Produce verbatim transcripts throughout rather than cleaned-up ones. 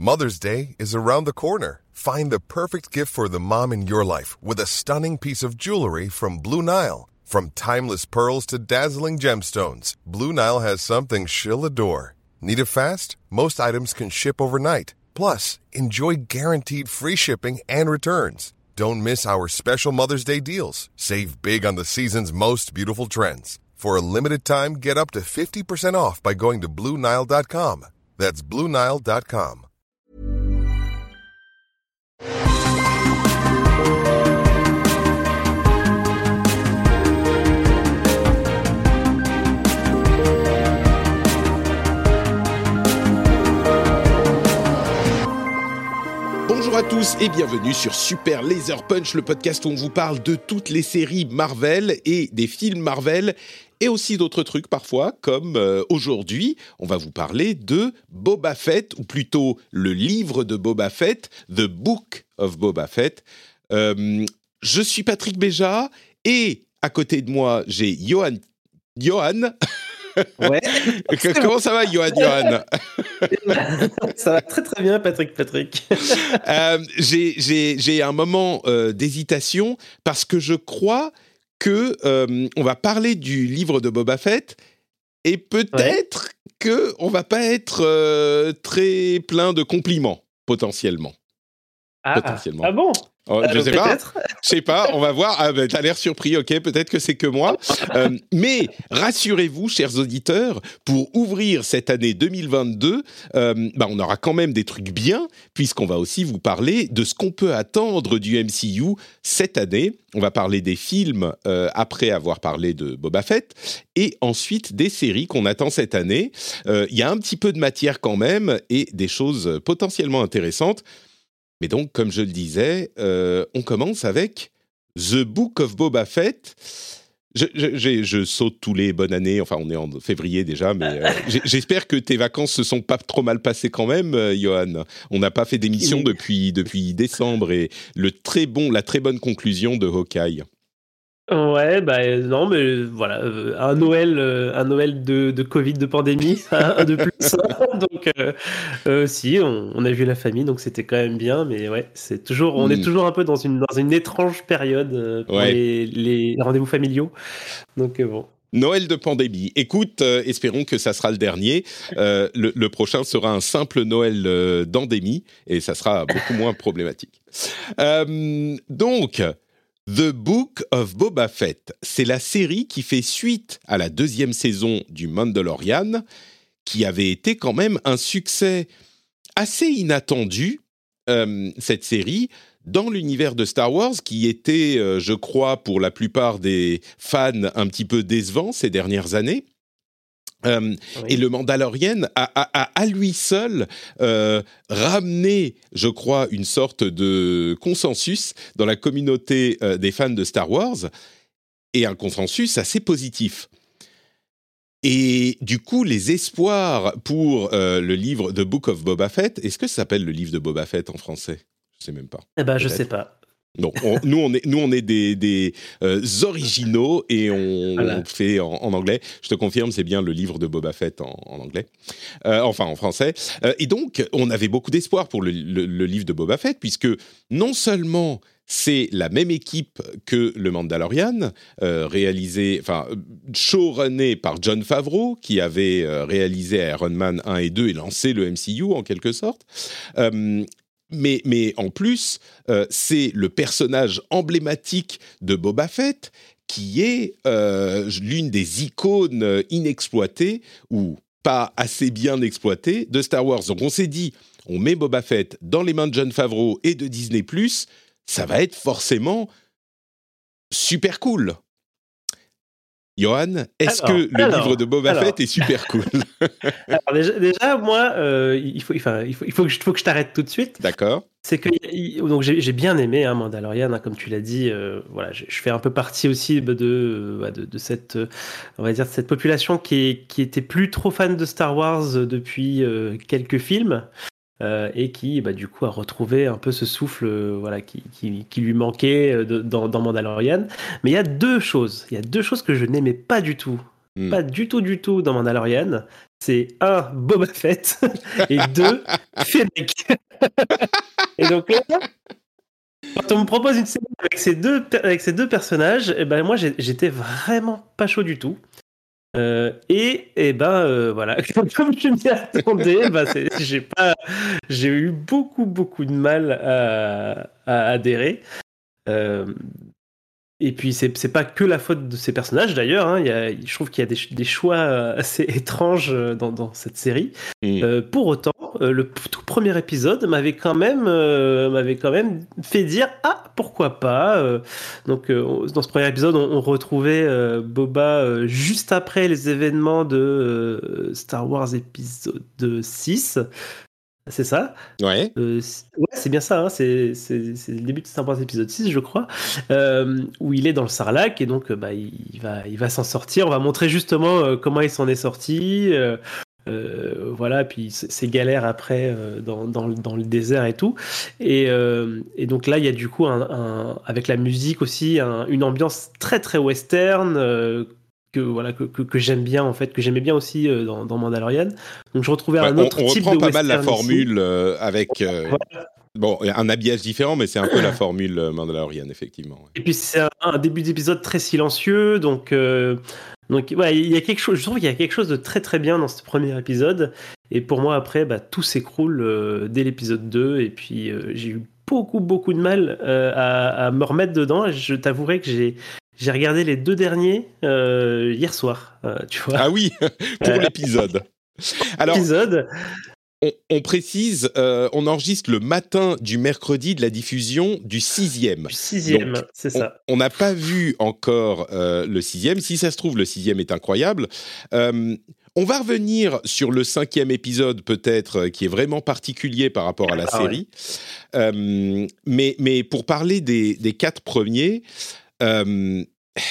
Mother's Day is around the corner. Find the perfect gift for the mom in your life with a stunning piece of jewelry from Blue Nile. From timeless pearls to dazzling gemstones, Blue Nile has something she'll adore. Need it fast? Most items can ship overnight. Plus, enjoy guaranteed free shipping and returns. Don't miss our special Mother's Day deals. Save big on the season's most beautiful trends. For a limited time, get up to fifty percent off by going to Blue Nile dot com. That's Blue Nile dot com. Bonjour à tous et bienvenue sur Super Laser Punch, le podcast où on vous parle de toutes les séries Marvel et des films Marvel et aussi d'autres trucs parfois, comme euh, aujourd'hui, on va vous parler de Boba Fett, ou plutôt le livre de Boba Fett, The Book of Boba Fett. Euh, je suis Patrick Béja et à côté de moi, j'ai Johan. Johan Ouais. Comment ça va, Johan, Johan? Ça va très très bien, Patrick, Patrick. euh, j'ai, j'ai, j'ai un moment euh, d'hésitation parce que je crois que euh, on va parler du livre de Boba Fett et peut-être ouais. que on va pas être euh, très plein de compliments potentiellement. Ah, potentiellement. Ah bon? Oh, je euh, sais peut-être. pas, je sais pas, on va voir. Ah, ben, t'as l'air surpris, ok, peut-être que c'est que moi. Euh, mais rassurez-vous, chers auditeurs, pour ouvrir cette année deux mille vingt-deux, euh, bah, on aura quand même des trucs bien, puisqu'on va aussi vous parler de ce qu'on peut attendre du M C U cette année. On va parler des films euh, après avoir parlé de Boba Fett, et ensuite des séries qu'on attend cette année. Il euh, y a un petit peu de matière quand même, et des choses potentiellement intéressantes. Mais donc, comme je le disais, euh, on commence avec The Book of Boba Fett. Je, je, je, je saute tous les bonnes années, enfin on est en février déjà, mais euh, j'espère que tes vacances se sont pas trop mal passées quand même, euh, Johan. On n'a pas fait d'émission oui. depuis, depuis décembre et le très bon, la très bonne conclusion de Hawkeye. Ouais, bah non, mais voilà, euh, un Noël, euh, un Noël de, de Covid, de pandémie, un de plus. donc, euh, euh, si, on, on a vu la famille, donc c'était quand même bien, mais ouais, c'est toujours, on mmh. est toujours un peu dans une, dans une étrange période euh, pour ouais. les, les rendez-vous familiaux. Donc euh, bon. Noël de pandémie. Écoute, euh, espérons que ça sera le dernier. Euh, le, le prochain sera un simple Noël euh, d'endémie, et ça sera beaucoup moins problématique. Euh, donc. The Book of Boba Fett, c'est la série qui fait suite à la deuxième saison du Mandalorian, qui avait été quand même un succès assez inattendu, euh, cette série, dans l'univers de Star Wars, qui était, euh, je crois, pour la plupart des fans, un petit peu décevant ces dernières années. Euh, oui. Et le Mandalorian a, a, a à lui seul euh, ramené, je crois, une sorte de consensus dans la communauté euh, des fans de Star Wars, et un consensus assez positif. Et du coup, les espoirs pour euh, le livre The Book of Boba Fett, est-ce que ça s'appelle le livre de Boba Fett en français? Je sais même pas. Eh ben, je sais pas. Non, on, nous on est nous on est des, des euh, originaux et on, voilà. on fait en, en anglais. Je te confirme, c'est bien le livre de Boba Fett en, en anglais, euh, enfin en français. Euh, et donc, on avait beaucoup d'espoir pour le, le, le livre de Boba Fett, puisque non seulement c'est la même équipe que le Mandalorian, euh, réalisé, enfin showrunné par Jon Favreau, qui avait euh, réalisé Iron Man un et deux et lancé le M C U en quelque sorte. Euh, Mais, mais en plus, euh, c'est le personnage emblématique de Boba Fett qui est euh, l'une des icônes inexploitées ou pas assez bien exploitées de Star Wars. Donc on s'est dit, on met Boba Fett dans les mains de Jon Favreau et de Disney plus, ça va être forcément super cool. Johan, est-ce alors, que le alors, livre de Boba alors. Fett est super cool? Alors déjà, déjà moi, euh, il, faut, enfin, il, faut, il faut que je, faut que je t'arrête tout de suite. D'accord. C'est que il, donc j'ai, j'ai bien aimé hein, Mandalorian, hein, comme tu l'as dit. Euh, voilà, je, je fais un peu partie aussi de, de, de, de cette, on va dire, de cette population qui, est, qui était plus trop fan de Star Wars depuis euh, quelques films. Euh, et qui, bah, du coup, a retrouvé un peu ce souffle euh, voilà, qui, qui, qui lui manquait euh, de, dans, dans Mandalorian. Mais il y a deux choses. Il y a deux choses que je n'aimais pas du tout mm. pas du tout, du tout dans Mandalorian. C'est un, Boba Fett, et deux, Fennec. Et donc là, quand on me propose une série avec ces deux, avec ces deux personnages, eh ben moi j'étais vraiment pas chaud du tout. Euh, et et ben euh, voilà, comme je m'y attendais, ben j'ai pas, j'ai eu beaucoup beaucoup de mal à, à adhérer. Euh, et puis c'est c'est pas que la faute de ces personnages d'ailleurs. Hein, il y a, je trouve qu'il y a des, des choix assez étranges dans, dans cette série. Mmh. Euh, pour autant, euh, le tout premier épisode m'avait quand même euh, m'avait quand même fait dire ah pourquoi pas. Euh, donc euh, dans ce premier épisode, on, on retrouvait euh, Boba euh, juste après les événements de euh, Star Wars épisode six. C'est ça. Ouais. Euh, c'est, ouais, c'est bien ça. Hein. C'est, c'est, c'est le début de Star Wars épisode six, je crois, euh, où il est dans le Sarlacc et donc bah, il, va, il va s'en sortir. On va montrer justement euh, comment il s'en est sorti. Euh, euh, voilà, puis ses galères après euh, dans, dans, dans le désert et tout. Et, euh, et donc là, il y a du coup, un, un, avec la musique aussi, un, une ambiance très très western. Euh, que voilà que, que, que j'aime bien en fait, que j'aimais bien aussi euh, dans, dans Mandalorian. Donc je retrouvais ouais, un autre on, on type reprend de pas western mal la formule ici. Euh, avec euh, voilà. Bon un habillage différent, mais c'est un peu la formule Mandalorian effectivement. Ouais. Et puis c'est un, un début d'épisode très silencieux, donc euh, donc ouais, il y a quelque chose. Je trouve qu'il y a quelque chose de très très bien dans ce premier épisode. Et pour moi après, bah, tout s'écroule euh, dès l'épisode deux. Et puis euh, j'ai eu beaucoup beaucoup de mal euh, à, à me remettre dedans. Et je t'avouerai que j'ai J'ai regardé les deux derniers euh, hier soir, euh, tu vois. Ah oui, pour l'épisode. Alors, l'épisode. On, on précise, euh, on enregistre le matin du mercredi de la diffusion du sixième. Du sixième, donc, c'est ça. On n'a pas vu encore euh, le sixième. Si ça se trouve, le sixième est incroyable. Euh, on va revenir sur le cinquième épisode, peut-être, qui est vraiment particulier par rapport à la ah, série. Ouais. Euh, mais, mais pour parler des, des quatre premiers... Euh,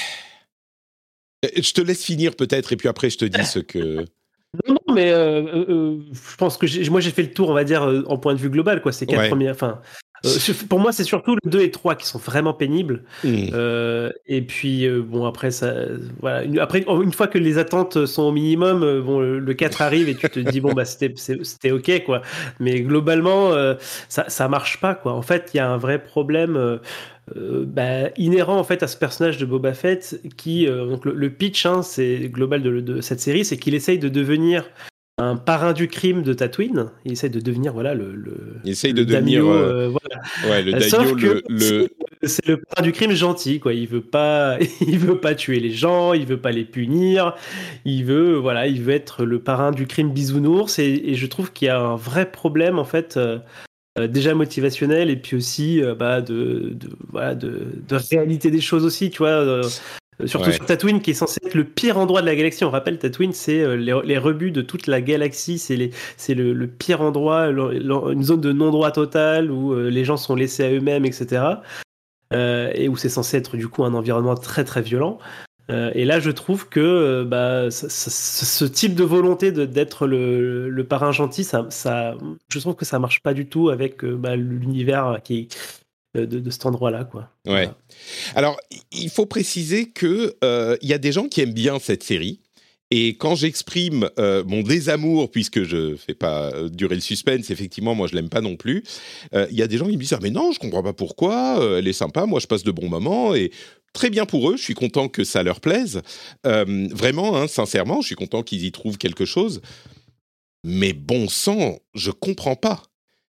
je te laisse finir peut-être et puis après je te dis ce que... Non, non mais euh, euh, je pense que j'ai, moi j'ai fait le tour, on va dire, euh, en point de vue global, quoi, ces quatre ouais. premiers... Enfin, euh, pour moi c'est surtout le deux et trois qui sont vraiment pénibles. Mmh. Euh, et puis, euh, bon, après, ça, voilà, une, après, une fois que les attentes sont au minimum, euh, bon, le, le quatre arrive et tu te dis, bon, bah c'était, c'était ok, quoi. Mais globalement, euh, ça, ça marche pas, quoi. En fait, il y a un vrai problème... Euh, Euh, bah, inhérent en fait à ce personnage de Boba Fett qui euh, donc le, le pitch hein, c'est global de, de cette série, c'est qu'il essaye de devenir un parrain du crime de Tatooine. Il essaye de devenir voilà le, le il essaye le de devenir daimyo, euh, voilà. Ouais, le daimyo. Sauf que le, le... C'est, c'est le parrain du crime gentil, quoi. Il veut pas il veut pas tuer les gens, il veut pas les punir, il veut voilà il veut être le parrain du crime bisounours. Et, et je trouve qu'il y a un vrai problème en fait. Euh, Euh, déjà motivationnel et puis aussi euh, bah, de, de, voilà, de, de réalité des choses aussi, tu vois, euh, surtout ouais. sur Tatooine qui est censé être le pire endroit de la galaxie. On rappelle, Tatooine c'est euh, les, les rebuts de toute la galaxie, c'est, les, c'est le, le pire endroit, le, le, une zone de non-droit total où euh, les gens sont laissés à eux-mêmes, et cetera. Euh, et où c'est censé être du coup un environnement très très violent. Euh, et là, je trouve que bah, ça, ça, ce type de volonté de, d'être le, le parrain gentil, ça, ça, je trouve que ça marche pas du tout avec bah, l'univers qui de, de cet endroit-là, quoi. Ouais. Voilà. Alors, il faut préciser que euh, y a des gens qui aiment bien cette série. Et quand j'exprime euh, mon désamour, puisque je fais pas durer le suspense, effectivement, moi je l'aime pas non plus. Il euh, y a des gens qui me disent ah mais non, je comprends pas pourquoi. Euh, elle est sympa, moi je passe de bons moments et très bien pour eux. Je suis content que ça leur plaise. Euh, vraiment, hein, sincèrement, je suis content qu'ils y trouvent quelque chose. Mais bon sang, je comprends pas.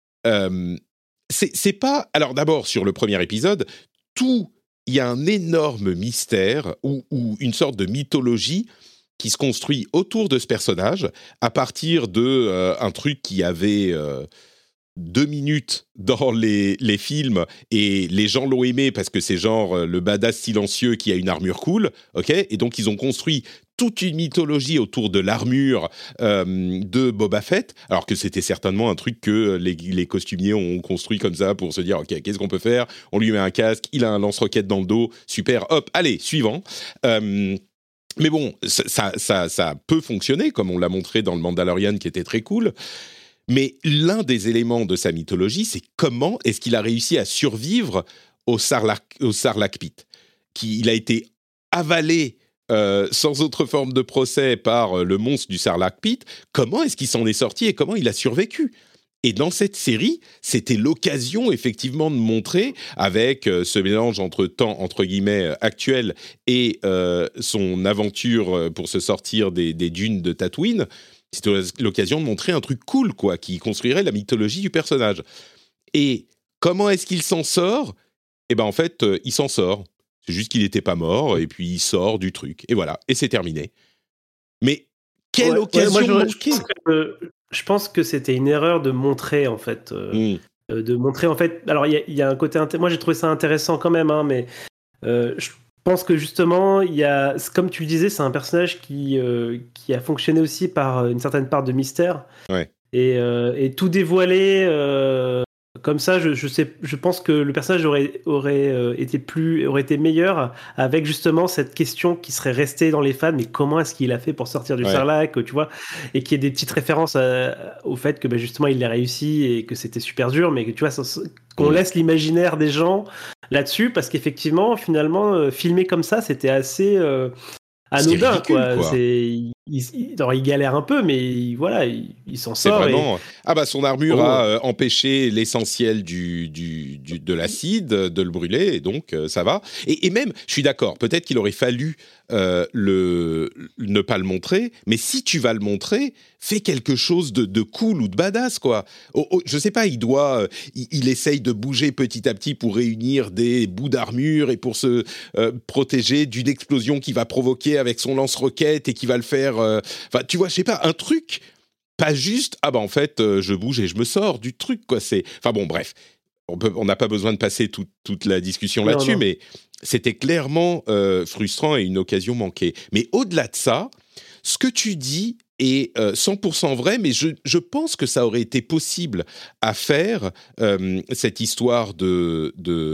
Euh, c'est, c'est pas. Alors d'abord sur le premier épisode, tout il y a un énorme mystère ou, ou une sorte de mythologie qui se construit autour de ce personnage à partir de euh, un truc qui avait euh, deux minutes dans les, les films et les gens l'ont aimé parce que c'est genre euh, le badass silencieux qui a une armure cool, ok ? Et donc ils ont construit toute une mythologie autour de l'armure euh, de Boba Fett, alors que c'était certainement un truc que les, les costumiers ont construit comme ça pour se dire ok, qu'est-ce qu'on peut faire ? On lui met un casque, il a un lance-roquette dans le dos, super, hop, allez, suivant. Euh, Mais bon, ça, ça, ça peut fonctionner, comme on l'a montré dans le Mandalorian, qui était très cool. Mais l'un des éléments de sa mythologie, c'est comment est-ce qu'il a réussi à survivre au Sarlacc, au Sarlacc Pit. Qui, il a été avalé euh, sans autre forme de procès par euh, le monstre du Sarlacc pit, comment est-ce qu'il s'en est sorti et comment il a survécu ? Et dans cette série, c'était l'occasion effectivement de montrer, avec euh, ce mélange entre temps, entre guillemets, actuel et euh, son aventure pour se sortir des, des dunes de Tatooine, c'était l'occasion de montrer un truc cool, quoi, qui construirait la mythologie du personnage. Et comment est-ce qu'il s'en sort ? Eh ben en fait, euh, il s'en sort. C'est juste qu'il n'était pas mort, et puis il sort du truc. Et voilà, et c'est terminé. Mais quelle Ouais, occasion ouais, moi, je, je manquée ! pense que, je pense que c'était une erreur de montrer, en fait. euh, Mmh. euh, de montrer, en fait. Alors, il y, a- il y a un côté. inté- Moi, j'ai trouvé ça intéressant quand même, hein, mais euh, je pense que justement, il y a. c'est Comme tu le disais, c'est un personnage qui, euh, qui a fonctionné aussi par une certaine part de mystère. Ouais. Et, euh, et tout dévoiler. euh, Comme ça, je, je, sais, je pense que le personnage aurait, aurait, euh, été plus, aurait été meilleur avec justement cette question qui serait restée dans les fans, mais comment est-ce qu'il a fait pour sortir du Ouais. Sarlacc, tu vois, et qu'il y ait des petites références à- au fait que bah, justement il l'a réussi et que c'était super dur, mais que tu vois, ça- ça- qu'on Mm. laisse l'imaginaire des gens là-dessus, parce qu'effectivement, finalement, euh, filmer comme ça, c'était assez euh, C'était anodin, ridicule, quoi. quoi. C'est, il, il, alors, il galère un peu, mais il- voilà, il, il s'en C'est sort. Et, vraiment... Ah bah son armure Oh. a euh, empêché l'essentiel du, du, du, de l'acide de le brûler, et donc euh, ça va. Et, et même, je suis d'accord, peut-être qu'il aurait fallu euh, le, ne pas le montrer, mais si tu vas le montrer, fais quelque chose de, de cool ou de badass, quoi. Oh, oh, je sais pas, il doit... Euh, il, il essaye de bouger petit à petit pour réunir des bouts d'armure et pour se euh, protéger d'une explosion qui va provoquer avec son lance-roquette et qui va le faire... euh, Enfin, tu vois, je sais pas, un truc... Pas juste, ah bah en fait, euh, je bouge et je me sors du truc, quoi. C'est... Enfin bon, bref, on peut, on n'a pas besoin de passer tout, toute la discussion Non, là-dessus, non. mais c'était clairement euh, frustrant et une occasion manquée. Mais au-delà de ça, ce que tu dis est euh, cent pour cent vrai, mais je, je pense que ça aurait été possible à faire, euh, cette histoire de... de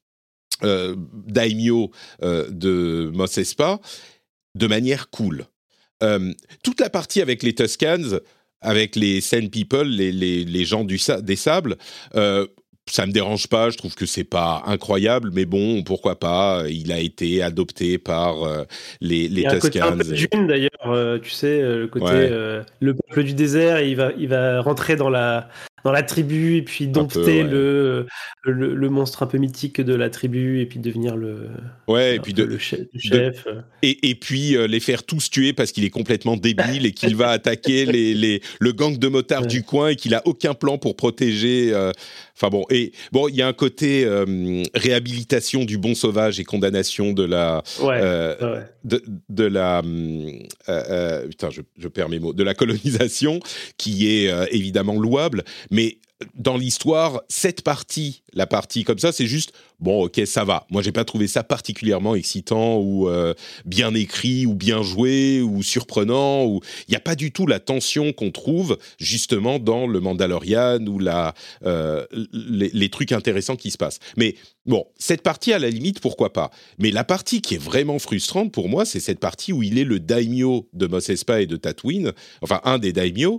euh, daimyo euh, de Mos Espa, de manière cool. Euh, toute la partie avec les Tuscans, avec les Sand People, les, les, les gens du, des sables, euh, ça me dérange pas, je trouve que c'est pas incroyable, mais bon, pourquoi pas, il a été adopté par euh, les, les Il y a un côté un Tuscans. peu Dune d'ailleurs, euh, tu sais, euh, le côté Ouais. euh, le peuple du désert, il va, il va rentrer dans la, dans la tribu et puis dompter peu, ouais. le, le, le monstre un peu mythique de la tribu et puis devenir le, Ouais, et un puis peu de, le chef. Le de- chef. Et, et puis euh, les faire tous tuer parce qu'il est complètement débile et qu'il va attaquer les, les, le gang de motards Ouais. du coin et qu'il a aucun plan pour protéger. euh, Enfin bon, et bon, il y a un côté euh, réhabilitation du bon sauvage et condamnation de la, Ouais, euh, ouais. de, de la, euh, euh, putain, je, je perds mes mots, de la colonisation qui est euh, évidemment louable, mais dans l'histoire, cette partie, la partie comme ça, c'est juste bon, ok, ça va. Moi, j'ai pas trouvé ça particulièrement excitant ou euh, bien écrit ou bien joué ou surprenant. Ou il y a pas du tout la tension qu'on trouve justement dans le Mandalorian ou la euh, les, les trucs intéressants qui se passent. Mais bon, cette partie à la limite, pourquoi pas. Mais la partie qui est vraiment frustrante pour moi, c'est cette partie où il est le daimyo de Mos Espa et de Tatooine, enfin un des daimyo,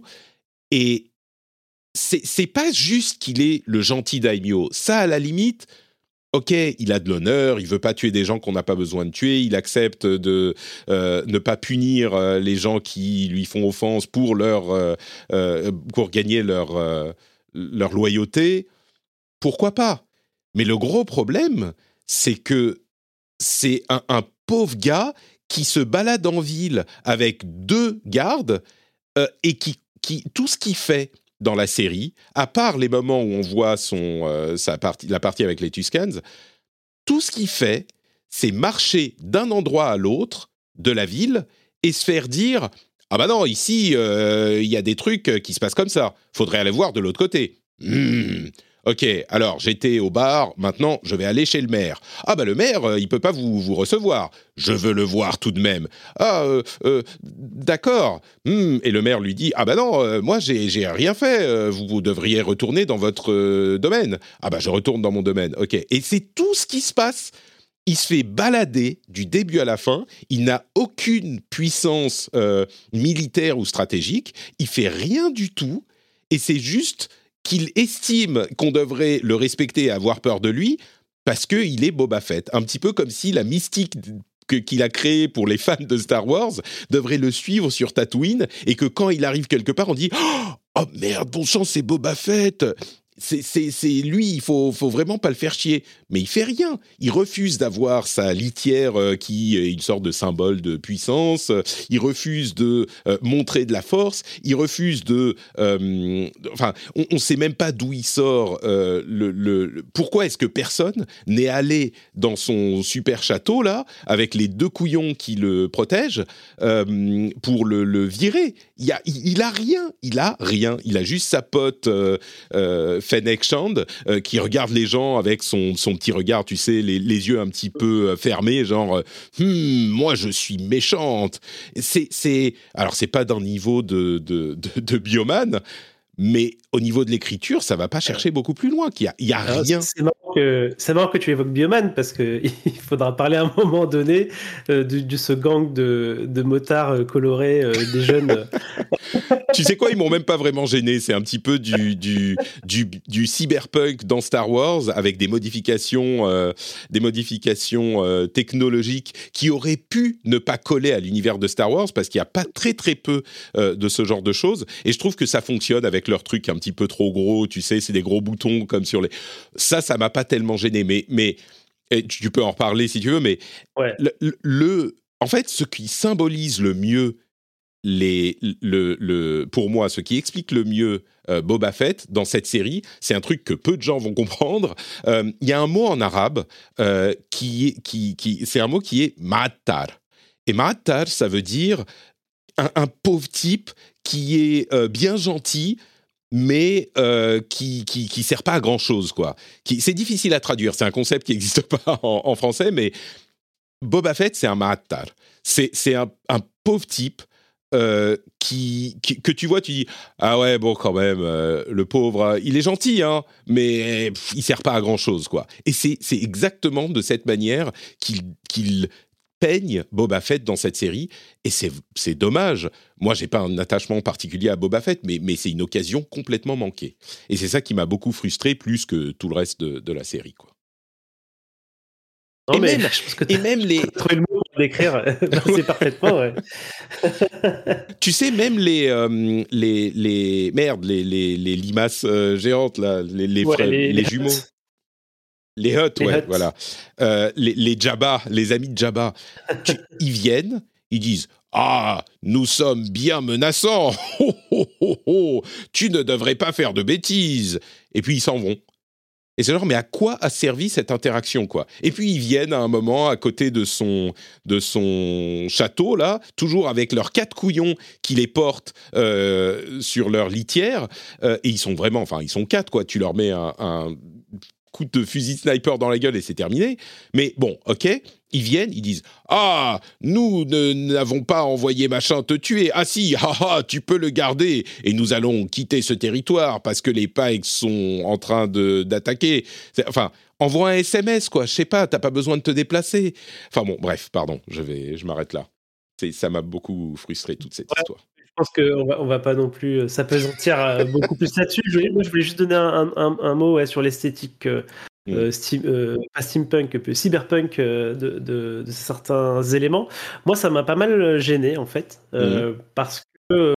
et c'est, c'est pas juste qu'il est le gentil daimyo. Ça, à la limite, ok, il a de l'honneur, il veut pas tuer des gens qu'on n'a pas besoin de tuer, il accepte de euh, ne pas punir euh, les gens qui lui font offense pour leur euh, euh, pour gagner leur euh, leur loyauté. Pourquoi pas ? Mais le gros problème, c'est que c'est un, un pauvre gars qui se balade en ville avec deux gardes euh, et qui, qui tout ce qu'il fait dans la série, à part les moments où on voit son, euh, sa partie, la partie avec les Tuscans, tout ce qu'il fait, c'est marcher d'un endroit à l'autre de la ville et se faire dire « Ah bah non, ici, il euh, y a des trucs qui se passent comme ça. Faudrait aller voir de l'autre côté. Hmm. Ok, alors j'étais au bar, maintenant je vais aller chez le maire. Ah bah le maire, euh, il peut pas vous, vous recevoir. Je veux le voir tout de même. Ah, euh, euh, d'accord. Hmm. Et le maire lui dit, ah bah non, euh, moi j'ai, j'ai rien fait. Euh, vous, vous devriez retourner dans votre euh, domaine. Ah bah je retourne dans mon domaine. Ok. Et c'est tout ce qui se passe. Il se fait balader du début à la fin. Il n'a aucune puissance euh, militaire ou stratégique. Il fait rien du tout. Et c'est juste qu'il estime qu'on devrait le respecter et avoir peur de lui parce qu'il est Boba Fett. Un petit peu comme si la mystique que, qu'il a créé pour les fans de Star Wars devrait le suivre sur Tatooine et que quand il arrive quelque part, on dit « Oh merde, bon sang, c'est Boba Fett !» C'est, c'est, c'est lui, il faut, faut vraiment pas le faire chier. Mais il fait rien. Il refuse d'avoir sa litière euh, qui est une sorte de symbole de puissance. Il refuse de euh, montrer de la force. Il refuse de... Euh, enfin, on ne sait même pas d'où il sort. Euh, le, le, le, pourquoi est-ce que personne n'est allé dans son super château, là, avec les deux couillons qui le protègent, euh, pour le, le virer? Il a, il, il a rien. Il a rien. Il a juste sa pote... Euh, euh, Fennec Shand, euh, qui regarde les gens avec son, son petit regard, tu sais, les, les yeux un petit peu euh, fermés, genre hm, « moi je suis méchante ». C'est, c'est, alors c'est pas d'un niveau de, de, de, de bioman, mais au niveau de l'écriture, ça va pas chercher beaucoup plus loin, qu'il y a, il y a Alors, rien. C'est marrant, que, c'est marrant que tu évoques Bioman, parce qu'il faudra parler à un moment donné euh, de, de ce gang de, de motards euh, colorés, euh, des jeunes. Tu sais quoi, ils m'ont même pas vraiment gêné. C'est un petit peu du, du, du, du cyberpunk dans Star Wars, avec des modifications, euh, des modifications euh, technologiques qui auraient pu ne pas coller à l'univers de Star Wars, parce qu'il y a pas très très peu euh, de ce genre de choses. Et je trouve que ça fonctionne avec leur truc un petit peu trop gros. Tu sais, c'est des gros boutons comme sur les. Ça, ça m'a pas tellement gêné. Mais, mais tu peux en reparler si tu veux. Mais ouais. le, le, en fait, ce qui symbolise le mieux Les, le, le, pour moi, ce qui explique le mieux euh, Boba Fett dans cette série, c'est un truc que peu de gens vont comprendre. Il euh, y a un mot en arabe euh, qui, qui, qui, c'est un mot qui est ma'attar. Et ma'attar, ça veut dire un, un pauvre type qui est euh, bien gentil, mais euh, qui, qui qui sert pas à grand chose, quoi. Qui, c'est difficile à traduire. C'est un concept qui n'existe pas en, en français, mais Boba Fett, c'est un ma'attar. C'est c'est un, un pauvre type. Euh, qui, qui, que tu vois, tu dis ah ouais bon quand même euh, le pauvre, il est gentil hein, mais pff, il sert pas à grand chose quoi. Et c'est c'est exactement de cette manière qu'il qu'il peigne Boba Fett dans cette série et c'est c'est dommage. Moi j'ai pas un attachement particulier à Boba Fett, mais mais c'est une occasion complètement manquée. Et c'est ça qui m'a beaucoup frustré plus que tout le reste de, de la série quoi. Non, et, mais même, je pense que et même les. Trouver le mot pour décrire, c'est parfaitement, ouais. Tu sais, même les, euh, les, les. Merde, les, les, les limaces euh, géantes, là, les, les, Ouais, frères, les, les, les jumeaux. Hutt. Les Hutt, Les ouais, Hutt. voilà. Euh, les, les Jabba, les amis de Jabba. Tu, ils viennent, ils disent. Ah, nous sommes bien menaçants. Oh, oh, oh, oh. Tu ne devrais pas faire de bêtises. Et puis ils s'en vont. Et c'est genre, mais à quoi a servi cette interaction, quoi? Et puis ils viennent à un moment à côté de son de son château là, toujours avec leurs quatre couillons qui les portent euh, sur leur litière. Euh, et ils sont vraiment, enfin ils sont quatre quoi. Tu leur mets un, un coup de fusil sniper dans la gueule et c'est terminé. Mais bon, ok. Ils viennent, ils disent « Ah, nous ne, n'avons pas envoyé machin te tuer. Ah si, ah, ah, tu peux le garder. Et nous allons quitter ce territoire parce que les Pikes sont en train de, d'attaquer. » Enfin, envoie un S M S, quoi. Je sais pas, t'as pas besoin de te déplacer. Enfin bon, bref, pardon, je, vais, je m'arrête là. C'est, ça m'a beaucoup frustré, toute cette Ouais, histoire. je pense qu'on va, on va pas non plus s'appesantir euh, beaucoup plus là-dessus. Je voulais, moi, je voulais juste donner un, un, un mot ouais, sur l'esthétique... Euh, Euh, steam, euh, pas steampunk, peu cyberpunk euh, de, de, de certains éléments. Moi, ça m'a pas mal gêné en fait, euh, mmh. parce que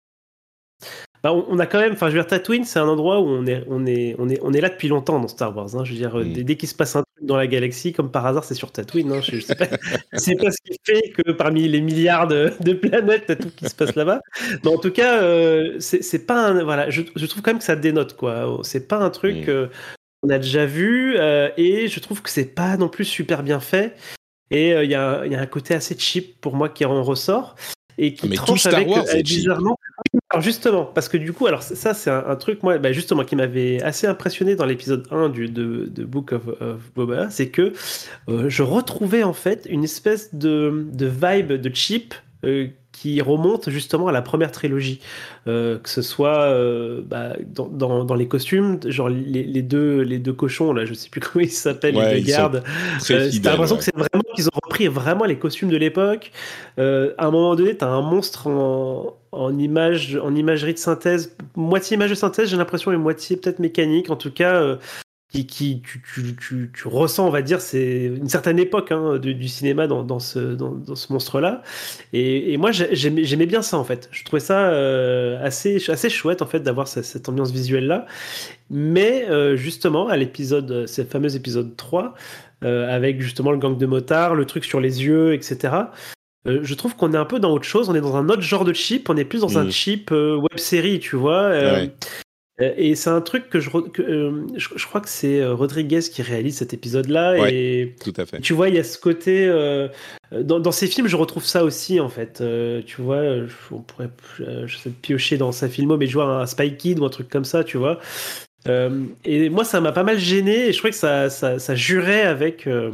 bah, on, on a quand même, enfin, je veux dire, Tatooine, c'est un endroit où on est, on est, on est, on est là depuis longtemps dans Star Wars. Hein, je veux dire, mmh. dès, dès qu'il se passe un truc dans la galaxie, comme par hasard, c'est sur Tatooine. Hein, je, je sais pas, je sais pas ce qui fait que parmi les milliards de, de planètes, t'as tout qui se passe là-bas. Mais en tout cas, euh, c'est, c'est pas, un, voilà, je, je trouve quand même que ça dénote quoi. C'est pas un truc. Mmh. Euh, on a déjà vu euh, et je trouve que c'est pas non plus super bien fait et il euh, y, y a un côté assez cheap pour moi qui en ressort et qui mais tranche tout Star avec Wars, euh, bizarrement. Alors justement, parce que du coup, alors ça c'est un, un truc moi, bah justement qui m'avait assez impressionné dans l'épisode un du de, de Book of, of Boba, c'est que euh, je retrouvais en fait une espèce de, de vibe de cheap. Euh, qui remonte justement à la première trilogie, euh, que ce soit euh, bah, dans, dans, dans les costumes, genre les, les, deux, les deux cochons, là, je sais plus comment ils s'appellent, ouais, les deux gardes. Euh, t'as l'impression ouais. que c'est vraiment qu'ils ont repris vraiment les costumes de l'époque. Euh, à un moment donné, t'as un monstre en, en, image, en imagerie de synthèse, moitié image de synthèse, j'ai l'impression, et moitié peut-être mécanique. En tout cas, euh, qui, qui tu, tu, tu, tu ressens, on va dire, c'est une certaine époque hein, du, du cinéma dans, dans, ce, dans, dans ce monstre-là. Et, et moi, j'aimais, j'aimais bien ça, en fait. Je trouvais ça euh, assez, assez chouette, en fait, d'avoir cette, cette ambiance visuelle-là. Mais euh, justement, à l'épisode, ce fameux épisode trois, euh, avec justement le gang de motards, le truc sur les yeux, et cetera, euh, je trouve qu'on est un peu dans autre chose. On est dans un autre genre de chip. On est plus dans mmh. un chip euh, web-série, tu vois. Euh, ouais. Et c'est un truc que je, que, euh, je, je crois que c'est Rodriguez qui réalise cet épisode-là. Ouais, et tout à fait. Tu vois, il y a ce côté. Euh, dans, dans ses films, je retrouve ça aussi, en fait. Euh, tu vois, on pourrait euh, je sais, piocher dans sa filmo, mais je vois un Spy Kid ou un truc comme ça, tu vois. Euh, et moi, ça m'a pas mal gêné. Et je trouvais que ça, ça, ça jurait avec. Euh,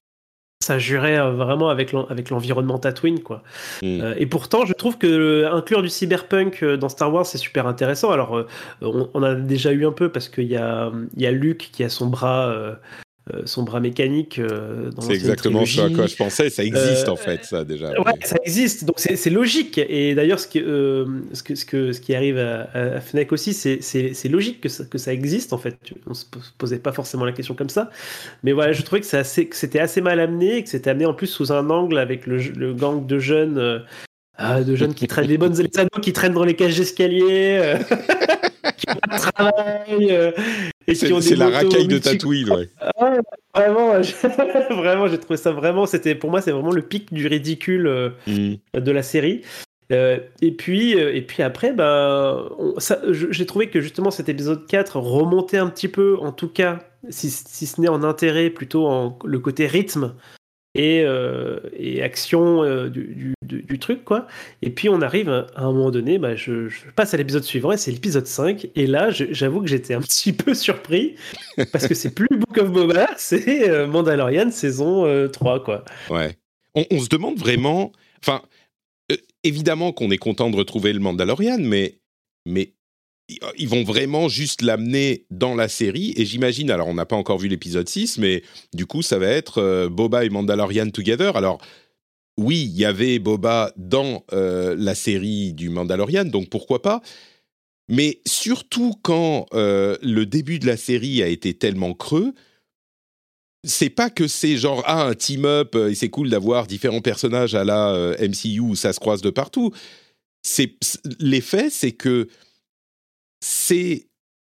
ça jurait vraiment avec, l'en, avec l'environnement Tatooine, quoi. Mmh. Euh, et pourtant, je trouve que euh, inclure du cyberpunk dans Star Wars, c'est super intéressant. Alors, euh, on, on a déjà eu un peu parce qu'il y a, il y a Luke qui a son bras, euh, son bras mécanique. Euh, dans c'est exactement trilogie. ce à quoi je pensais. Ça existe euh, en fait, ça déjà. Ouais, mais... ça existe. Donc c'est, c'est logique. Et d'ailleurs, ce qui, euh, ce que, ce que, ce qui arrive à, à Fennec aussi, c'est, c'est, c'est logique que ça, que ça existe en fait. On se posait pas forcément la question comme ça. Mais voilà, je trouvais que, c'est assez, que c'était assez mal amené, que c'était amené en plus sous un angle avec le, le gang de jeunes, euh, de jeunes qui traînent des bonnes les ados qui traînent dans les cages d'escalier, euh, qui ont pas de travail. Euh, Et c'est, qui ont c'est la racaille de Tatooine, ouais. Ah, vraiment, vraiment, j'ai trouvé ça vraiment. C'était pour moi, c'est vraiment le pic du ridicule euh, mmh. de la série. Euh, et puis, euh, et puis après, bah, on, ça, je, j'ai trouvé que justement cet épisode quatre remontait un petit peu, en tout cas, si, si ce n'est en intérêt, plutôt en le côté rythme et, euh, et action euh, du, du, du truc, quoi. Et puis on arrive à un moment donné, bah, je, je passe à l'épisode suivant et c'est l'épisode cinq. Et là, je, j'avoue que j'étais un petit peu surpris parce que c'est plus Book of Boba, c'est euh, Mandalorian saison euh, trois, quoi. Ouais. On, on se demande vraiment. Enfin, euh, évidemment qu'on est content de retrouver le Mandalorian, mais, mais ils vont vraiment juste l'amener dans la série. Et j'imagine, alors on n'a pas encore vu l'épisode six, mais du coup, ça va être euh, Boba et Mandalorian together. Alors, oui, il y avait Boba dans euh, la série du Mandalorian, donc pourquoi pas. Mais surtout quand euh, le début de la série a été tellement creux, c'est pas que c'est genre ah, un team-up euh, et c'est cool d'avoir différents personnages à la euh, M C U où ça se croise de partout. C'est, l'effet, c'est que c'est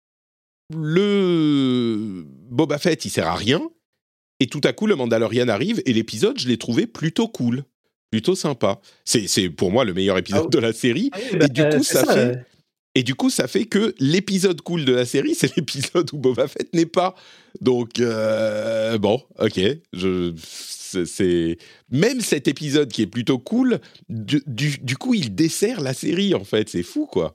le Boba Fett, il sert à rien, et tout à coup le Mandalorian arrive, et l'épisode, je l'ai trouvé plutôt cool, plutôt sympa. C'est, c'est pour moi le meilleur épisode ah, de la série, ah, oui, bah, et du coup ça, ça fait, ouais. et du coup ça fait que l'épisode cool de la série, c'est l'épisode où Boba Fett n'est pas. Donc euh, bon, ok, je, c'est, c'est même cet épisode qui est plutôt cool, du, du, du coup il dessert la série en fait, c'est fou quoi.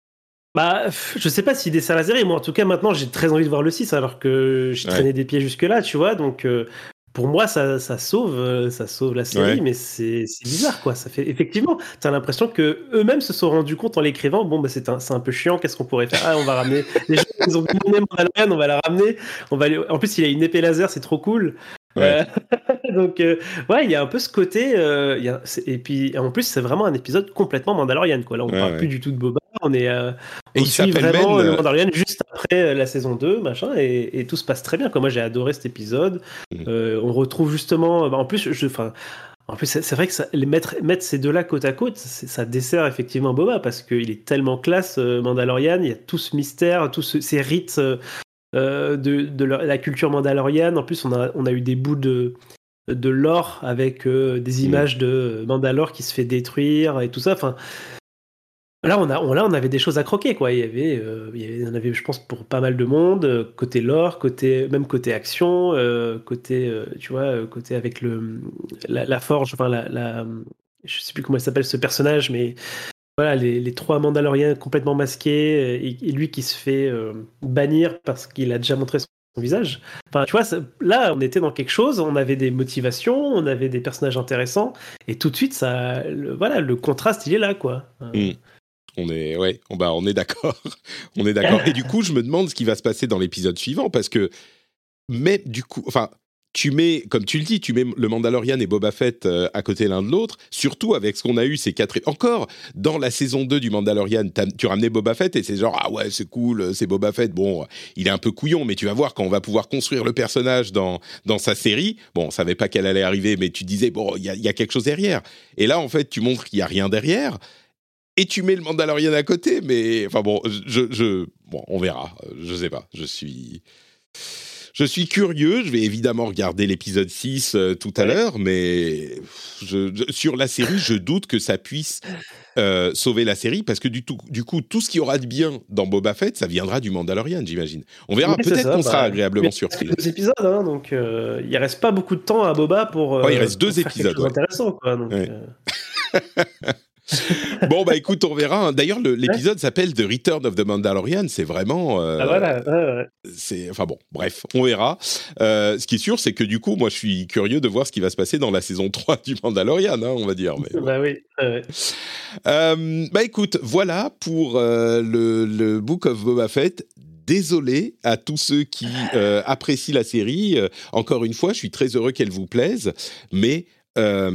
Bah, je sais pas s'il dessert la série. Moi, en tout cas, maintenant, j'ai très envie de voir le six, alors que j'ai ouais. traîné des pieds jusque-là, tu vois. Donc, euh, pour moi, ça, ça sauve, ça sauve la série, ouais. mais c'est, c'est bizarre, quoi. Ça fait effectivement, t'as l'impression que eux-mêmes se sont rendus compte en l'écrivant. Bon, bah, c'est un, c'est un peu chiant. Qu'est-ce qu'on pourrait faire ? Ah, on va ramener. Les gens, ils ont demandé Mandalorian, on va la ramener. On va aller... En plus, il a une épée laser, c'est trop cool. Ouais. Euh, donc, euh, ouais, il y a un peu ce côté. Euh, y a, et puis, en plus, c'est vraiment un épisode complètement Mandalorian, quoi. Là, on ne ouais, parle ouais. plus du tout de Boba. On est, euh, on suit vraiment même... le Mandalorian juste après la saison deux, machin, et, et tout se passe très bien. Quoi. Moi, j'ai adoré cet épisode. Mmh. Euh, on retrouve justement. Bah, en plus, je, enfin, en plus, c'est, c'est vrai que ça, les mettre, mettre ces deux-là côte à côte, ça dessert effectivement Boba parce qu'il est tellement classe, euh, Mandalorian. Il y a tout ce mystère, tous ce, ces rites. Euh, Euh, de, de la culture mandaloriane. En plus, on a, on a eu des bouts de, de lore avec euh, des images mmh. de Mandalore qui se fait détruire et tout ça. Enfin, là, on, a, on, là, on avait des choses à croquer, quoi. Il y avait, euh, il y avait, on avait, je pense, pour pas mal de monde, côté lore, côté, même côté action, euh, côté, euh, tu vois, côté avec le, la, la forge, enfin, la, la, je sais plus comment elle s'appelle ce personnage, mais voilà, les, les trois Mandaloriens complètement masqués et, et lui qui se fait euh, bannir parce qu'il a déjà montré son visage. Enfin, tu vois, ça, là, on était dans quelque chose, on avait des motivations, on avait des personnages intéressants, et tout de suite, ça, le, voilà, le contraste, il est là, quoi. Mmh. On est, ouais, on, bah, on est d'accord. on est d'accord. Et du coup, je me demande ce qui va se passer dans l'épisode suivant, parce que, mais du coup, enfin, tu mets, comme tu le dis, tu mets le Mandalorian et Boba Fett euh, à côté l'un de l'autre, surtout avec ce qu'on a eu ces quatre... Encore, dans la saison deux du Mandalorian, tu ramenais Boba Fett et c'est genre, ah ouais, c'est cool, c'est Boba Fett, bon, il est un peu couillon, mais tu vas voir quand on va pouvoir construire le personnage dans, dans sa série, bon, on savait pas qu'elle allait arriver, mais tu disais, bon, il y a, y a quelque chose derrière. Et là, en fait, tu montres qu'il y a rien derrière, et tu mets le Mandalorian à côté, mais, enfin bon, je, je, bon, on verra, je sais pas, je suis... Je suis curieux, je vais évidemment regarder l'épisode six euh, tout à ouais. l'heure, mais je, je, sur la série, je doute que ça puisse euh, sauver la série, parce que du, tout, du coup, tout ce qu'il y aura de bien dans Boba Fett, ça viendra du Mandalorian, j'imagine. On verra, oui, peut-être ça, qu'on bah, sera agréablement surpris. Il reste deux épisodes, hein, donc euh, il ne reste pas beaucoup de temps à Boba pour, euh, ouais, il reste deux pour épisodes, faire quelque chose d'intéressant. Quoi, donc, ouais. euh... Bon, bah écoute, on verra. D'ailleurs, le, l'épisode ouais. s'appelle The Return of the Mandalorian. C'est vraiment... Euh, ah voilà, ouais, ouais. C'est, enfin bon, bref, on verra. Euh, ce qui est sûr, c'est que du coup, moi, je suis curieux de voir ce qui va se passer dans la saison trois du Mandalorian, hein, on va dire. Mais, bah oui, ouais. euh, bah écoute, voilà pour euh, le, le Book of Boba Fett. Désolé à tous ceux qui euh, apprécient la série. Euh, encore une fois, je suis très heureux qu'elle vous plaise, mais... Euh,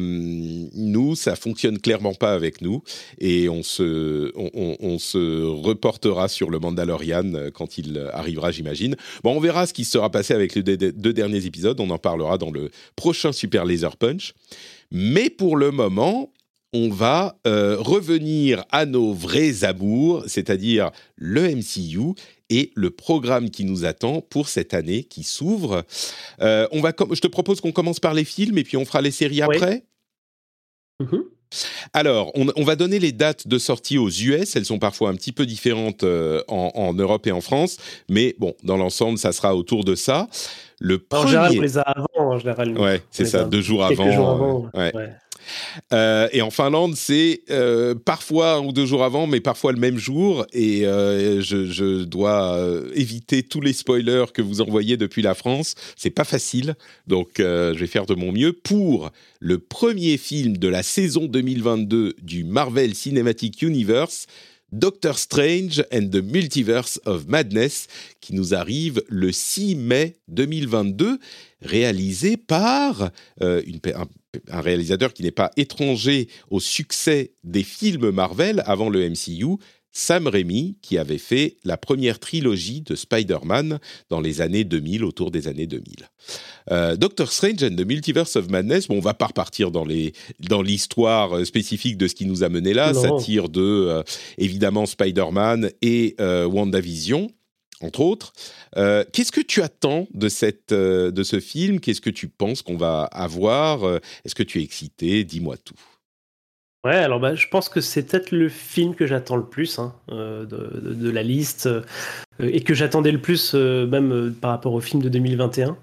nous, ça fonctionne clairement pas avec nous et on se, on, on, on se reportera sur le Mandalorian quand il arrivera, j'imagine. Bon, on verra ce qui sera passé avec les deux derniers épisodes. On en parlera dans le prochain Super Laser Punch. Mais pour le moment, on va euh, revenir à nos vrais amours, c'est-à-dire le M C U et le programme qui nous attend pour cette année qui s'ouvre. Euh, on va com- je te propose qu'on commence par les films et puis on fera les séries oui. après. Mm-hmm. Alors, on, on va donner les dates de sortie aux U S. Elles sont parfois un petit peu différentes euh, en, en Europe et en France. Mais bon, dans l'ensemble, ça sera autour de ça. Le premier... En général, on les a avant, en général. Ouais, c'est ça, a deux jours avant. Quelques jours avant, euh, ouais. ouais. Euh, et en Finlande, c'est euh, parfois un ou deux jours avant, mais parfois le même jour. Et euh, je, je dois euh, éviter tous les spoilers que vous envoyez depuis la France. C'est pas facile, donc euh, je vais faire de mon mieux pour le premier film de la saison deux mille vingt-deux du Marvel Cinematic Universe. Doctor Strange and the Multiverse of Madness, qui nous arrive le six mai deux mille vingt-deux, réalisé par euh, une, un, un réalisateur qui n'est pas étranger au succès des films Marvel avant le M C U, Sam Raimi, qui avait fait la première trilogie de Spider-Man dans les années deux mille, autour des années deux mille. Euh, Doctor Strange and the Multiverse of Madness, bon, on va pas repartir dans, les, dans l'histoire spécifique de ce qui nous a mené là, non. Ça tire de, euh, évidemment, Spider-Man et euh, WandaVision, entre autres. Euh, qu'est-ce que tu attends de, cette, euh, de ce film ? Qu'est-ce que tu penses qu'on va avoir ? Est-ce que tu es excité ? Dis-moi tout. Ouais, alors bah, je pense que c'est peut-être le film que j'attends le plus hein, euh, de, de, de la liste euh, et que j'attendais le plus euh, même euh, par rapport au film de deux mille vingt et un.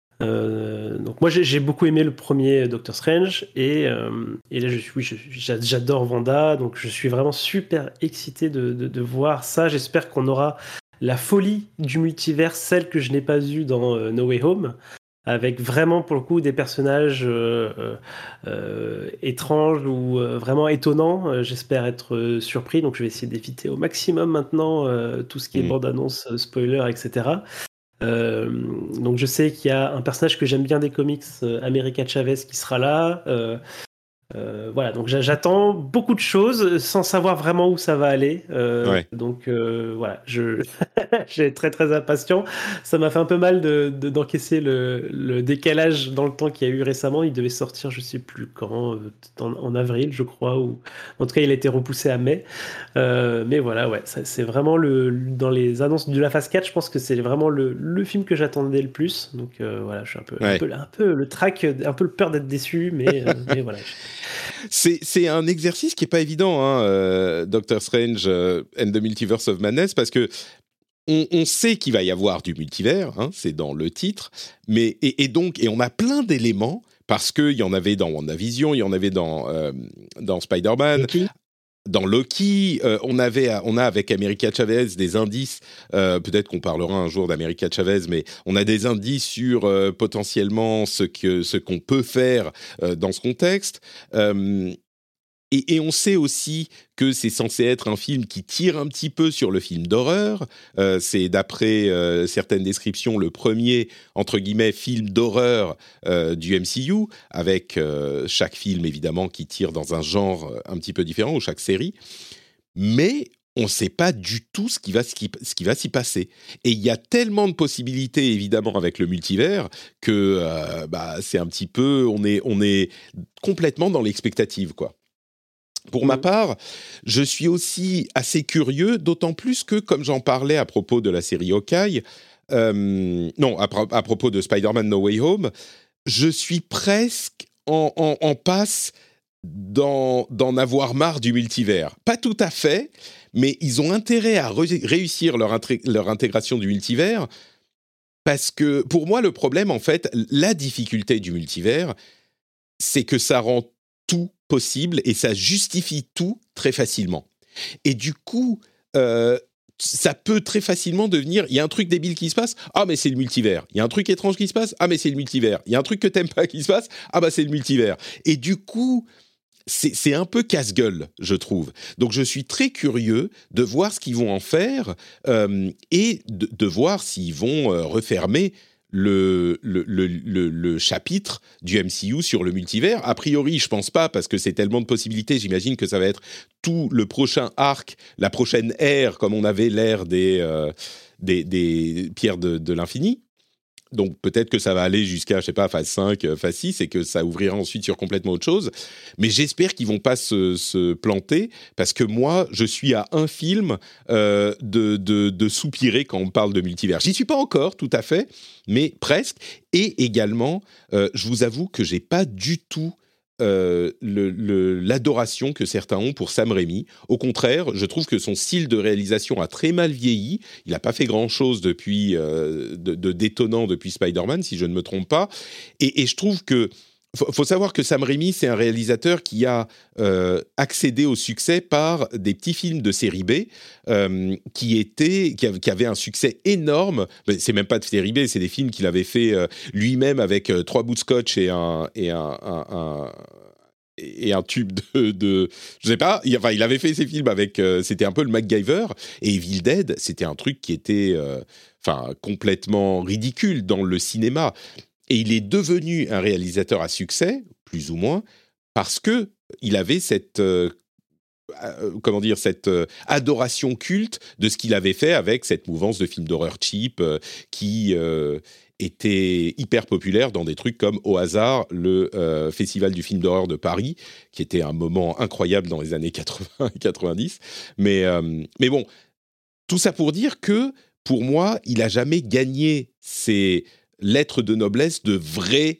Euh, donc moi j'ai, j'ai beaucoup aimé le premier Doctor Strange et, euh, et là je suis, oui, je, j'adore Wanda, donc je suis vraiment super excité de, de, de voir ça. J'espère qu'on aura la folie du multivers, celle que je n'ai pas eue dans euh, No Way Home, avec vraiment pour le coup des personnages euh, euh, étranges ou euh, vraiment étonnants. Euh, j'espère être euh, surpris, donc je vais essayer d'éviter au maximum maintenant euh, tout ce qui est mmh. bande-annonce, euh, spoiler, et cetera. Euh, donc je sais qu'il y a un personnage que j'aime bien des comics, euh, America Chavez, qui sera là. Euh, Euh, voilà, donc j'attends beaucoup de choses sans savoir vraiment où ça va aller. Euh, ouais. Donc euh, voilà, je j'ai très très impatient. Ça m'a fait un peu mal de, de, d'encaisser le, le décalage dans le temps qu'il y a eu récemment. Il devait sortir, je sais plus quand, en, en avril, je crois, ou en tout cas il a été repoussé à mai. Euh, mais voilà, ouais, ça, c'est vraiment le dans les annonces de la phase quatre, je pense que c'est vraiment le, le film que j'attendais le plus. Donc euh, voilà, je suis un peu, ouais. un peu un peu le trac, un peu le peur d'être déçu, mais euh, mais voilà. C'est, c'est un exercice qui n'est pas évident, hein, euh, Doctor Strange euh, and the Multiverse of Madness, parce que on, on sait qu'il va y avoir du multivers, hein, c'est dans le titre, mais, et, et donc, et on a plein d'éléments, parce qu'il y en avait dans WandaVision, il y en avait dans, euh, dans Spider-Man... Okay. Dans Loki, euh, on, avait, on a avec America Chavez des indices, euh, peut-être qu'on parlera un jour d'America Chavez, mais on a des indices sur euh, potentiellement ce, que, ce qu'on peut faire euh, dans ce contexte. Euh, et, et on sait aussi que c'est censé être un film qui tire un petit peu sur le film d'horreur. Euh, c'est d'après euh, certaines descriptions le premier, entre guillemets, film d'horreur euh, du M C U, avec euh, chaque film évidemment qui tire dans un genre un petit peu différent, ou chaque série. Mais on ne sait pas du tout ce qui va, ce qui, ce qui va s'y passer. Et il y a tellement de possibilités, évidemment, avec le multivers, que euh, bah, c'est un petit peu... On est, on est complètement dans l'expectative, quoi. Pour ma part, je suis aussi assez curieux, d'autant plus que, comme j'en parlais à propos de la série Hawkeye, euh, non, à, à propos de Spider-Man No Way Home, je suis presque en, en, en passe d'en, d'en avoir marre du multivers. Pas tout à fait, mais ils ont intérêt à re- réussir leur, intré- leur intégration du multivers, parce que, pour moi, le problème, en fait, la difficulté du multivers, c'est que ça rend tout possible et ça justifie tout très facilement. Et du coup, euh, ça peut très facilement devenir, il y a un truc débile qui se passe, ah mais c'est le multivers. Il y a un truc étrange qui se passe, ah mais c'est le multivers. Il y a un truc que t'aimes pas qui se passe, ah bah c'est le multivers. Et du coup, c'est, c'est un peu casse-gueule, je trouve. Donc je suis très curieux de voir ce qu'ils vont en faire euh, et de, de voir s'ils vont euh, refermer Le, le, le, le, le chapitre du M C U sur le multivers. A priori, je pense pas, parce que c'est tellement de possibilités. J'imagine que ça va être tout le prochain arc, la prochaine ère, comme on avait l'ère des, euh, des, des pierres de, de l'infini. Donc peut-être que ça va aller jusqu'à, je sais pas, phase cinq, phase six, et que ça ouvrira ensuite sur complètement autre chose. Mais j'espère qu'ils vont pas se, se planter, parce que moi, je suis à un film euh, de, de, de soupirer quand on parle de multivers. J'y suis pas encore, tout à fait, mais presque. Et également, euh, je vous avoue que j'ai pas du tout Euh, le, le, l'adoration que certains ont pour Sam Raimi. Au contraire, je trouve que son style de réalisation a très mal vieilli. Il n'a pas fait grand-chose depuis, euh, de, de détonnant depuis Spider-Man, si je ne me trompe pas. Et, et je trouve que faut, faut savoir que Sam Raimi, c'est un réalisateur qui a euh, accédé au succès par des petits films de série B euh, qui étaient, qui, av- qui avaient un succès énorme. Mais c'est même pas de série B, c'est des films qu'il avait fait euh, lui-même avec euh, trois bouts de scotch et un et un, un, un et un tube de, de je sais pas. Il, enfin, il avait fait ces films avec. Euh, c'était un peu le MacGyver, et Evil Dead, c'était un truc qui était, euh, enfin, complètement ridicule dans le cinéma. Et il est devenu un réalisateur à succès, plus ou moins, parce que il avait cette, euh, euh, comment dire, cette euh, adoration culte de ce qu'il avait fait avec cette mouvance de films d'horreur cheap euh, qui euh, était hyper populaire dans des trucs comme, au hasard, le euh, Festival du film d'horreur de Paris, qui était un moment incroyable dans les années quatre-vingts et quatre-vingt-dix. Mais, euh, mais bon, tout ça pour dire que, pour moi, il n'a jamais gagné ses lettres de noblesse de vrais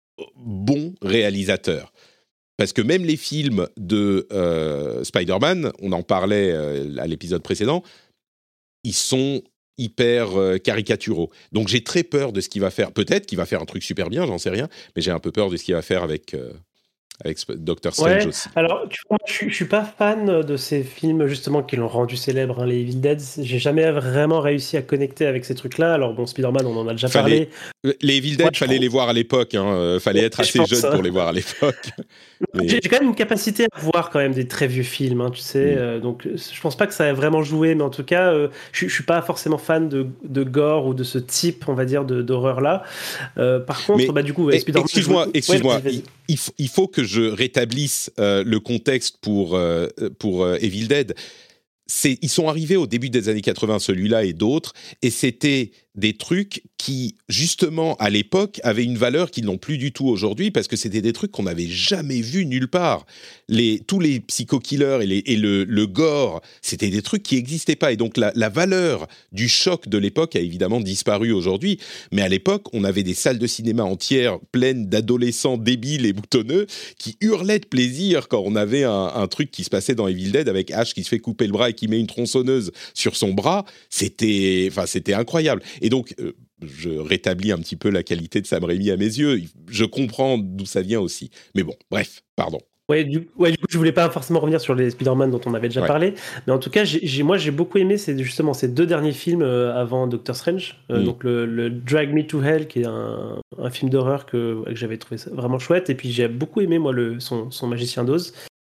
bons réalisateurs. Parce que même les films de euh, Spider-Man, on en parlait euh, à l'épisode précédent, ils sont hyper euh, caricaturaux. Donc j'ai très peur de ce qu'il va faire. Peut-être qu'il va faire un truc super bien, j'en sais rien, mais j'ai un peu peur de ce qu'il va faire avec... Euh, avec Doctor Strange Ouais, aussi. alors tu vois, je, suis- je suis pas fan de ces films justement qui l'ont rendu célèbre, hein, les Evil Dead. J'ai jamais vraiment réussi à connecter avec ces trucs-là. Alors bon, Spider-Man, on en a déjà Fallait, parlé. les Evil Moi, Dead, je fallait trouve- les voir à l'époque. Hein. Euh, fallait être je assez pense, jeune hein. pour les voir à l'époque. Mais- J'ai j'ai quand même une capacité à voir quand même des très vieux films, hein, tu sais. Mm. euh, donc euh, je pense pas que ça ait vraiment joué, mais en tout cas, euh, je, je suis pas forcément fan de, de gore ou de ce type, on va dire, de, d'horreur là. Euh, par contre, Mais bah du coup, ouais, eh, Spider-Man. excuse-moi, je- excuse-moi. Ouais, vas-y, Il, vas-y. il f- il faut que je rétablisse euh, le contexte pour euh, pour euh, Evil Dead. C'est, ils sont arrivés au début des années quatre-vingts, celui-là et d'autres, et c'était des trucs qui, justement, à l'époque, avaient une valeur qu'ils n'ont plus du tout aujourd'hui, parce que c'était des trucs qu'on n'avait jamais vus nulle part. Les, tous les psycho-killers et, les, et le, le gore, c'était des trucs qui n'existaient pas. Et donc, la, la valeur du choc de l'époque a évidemment disparu aujourd'hui. Mais à l'époque, on avait des salles de cinéma entières pleines d'adolescents débiles et boutonneux qui hurlaient de plaisir quand on avait un, un truc qui se passait dans Evil Dead avec Ash qui se fait couper le bras et qui met une tronçonneuse sur son bras. C'était, enfin, c'était incroyable. Et donc, euh, je rétablis un petit peu la qualité de Sam Raimi à mes yeux. Je comprends d'où ça vient aussi. Mais bon, bref, pardon. Ouais du, ouais, du coup, je voulais pas forcément revenir sur les Spider-Man dont on avait déjà Ouais. parlé, mais en tout cas, j'ai, j'ai- moi, j'ai beaucoup aimé ces, justement ces deux derniers films euh, avant Doctor Strange. Euh, Mm. Donc, le, le Drag Me to Hell, qui est un, un film d'horreur que, que j'avais trouvé ça vraiment chouette, et puis j'ai beaucoup aimé, moi, le, son, son Magicien d'Oz.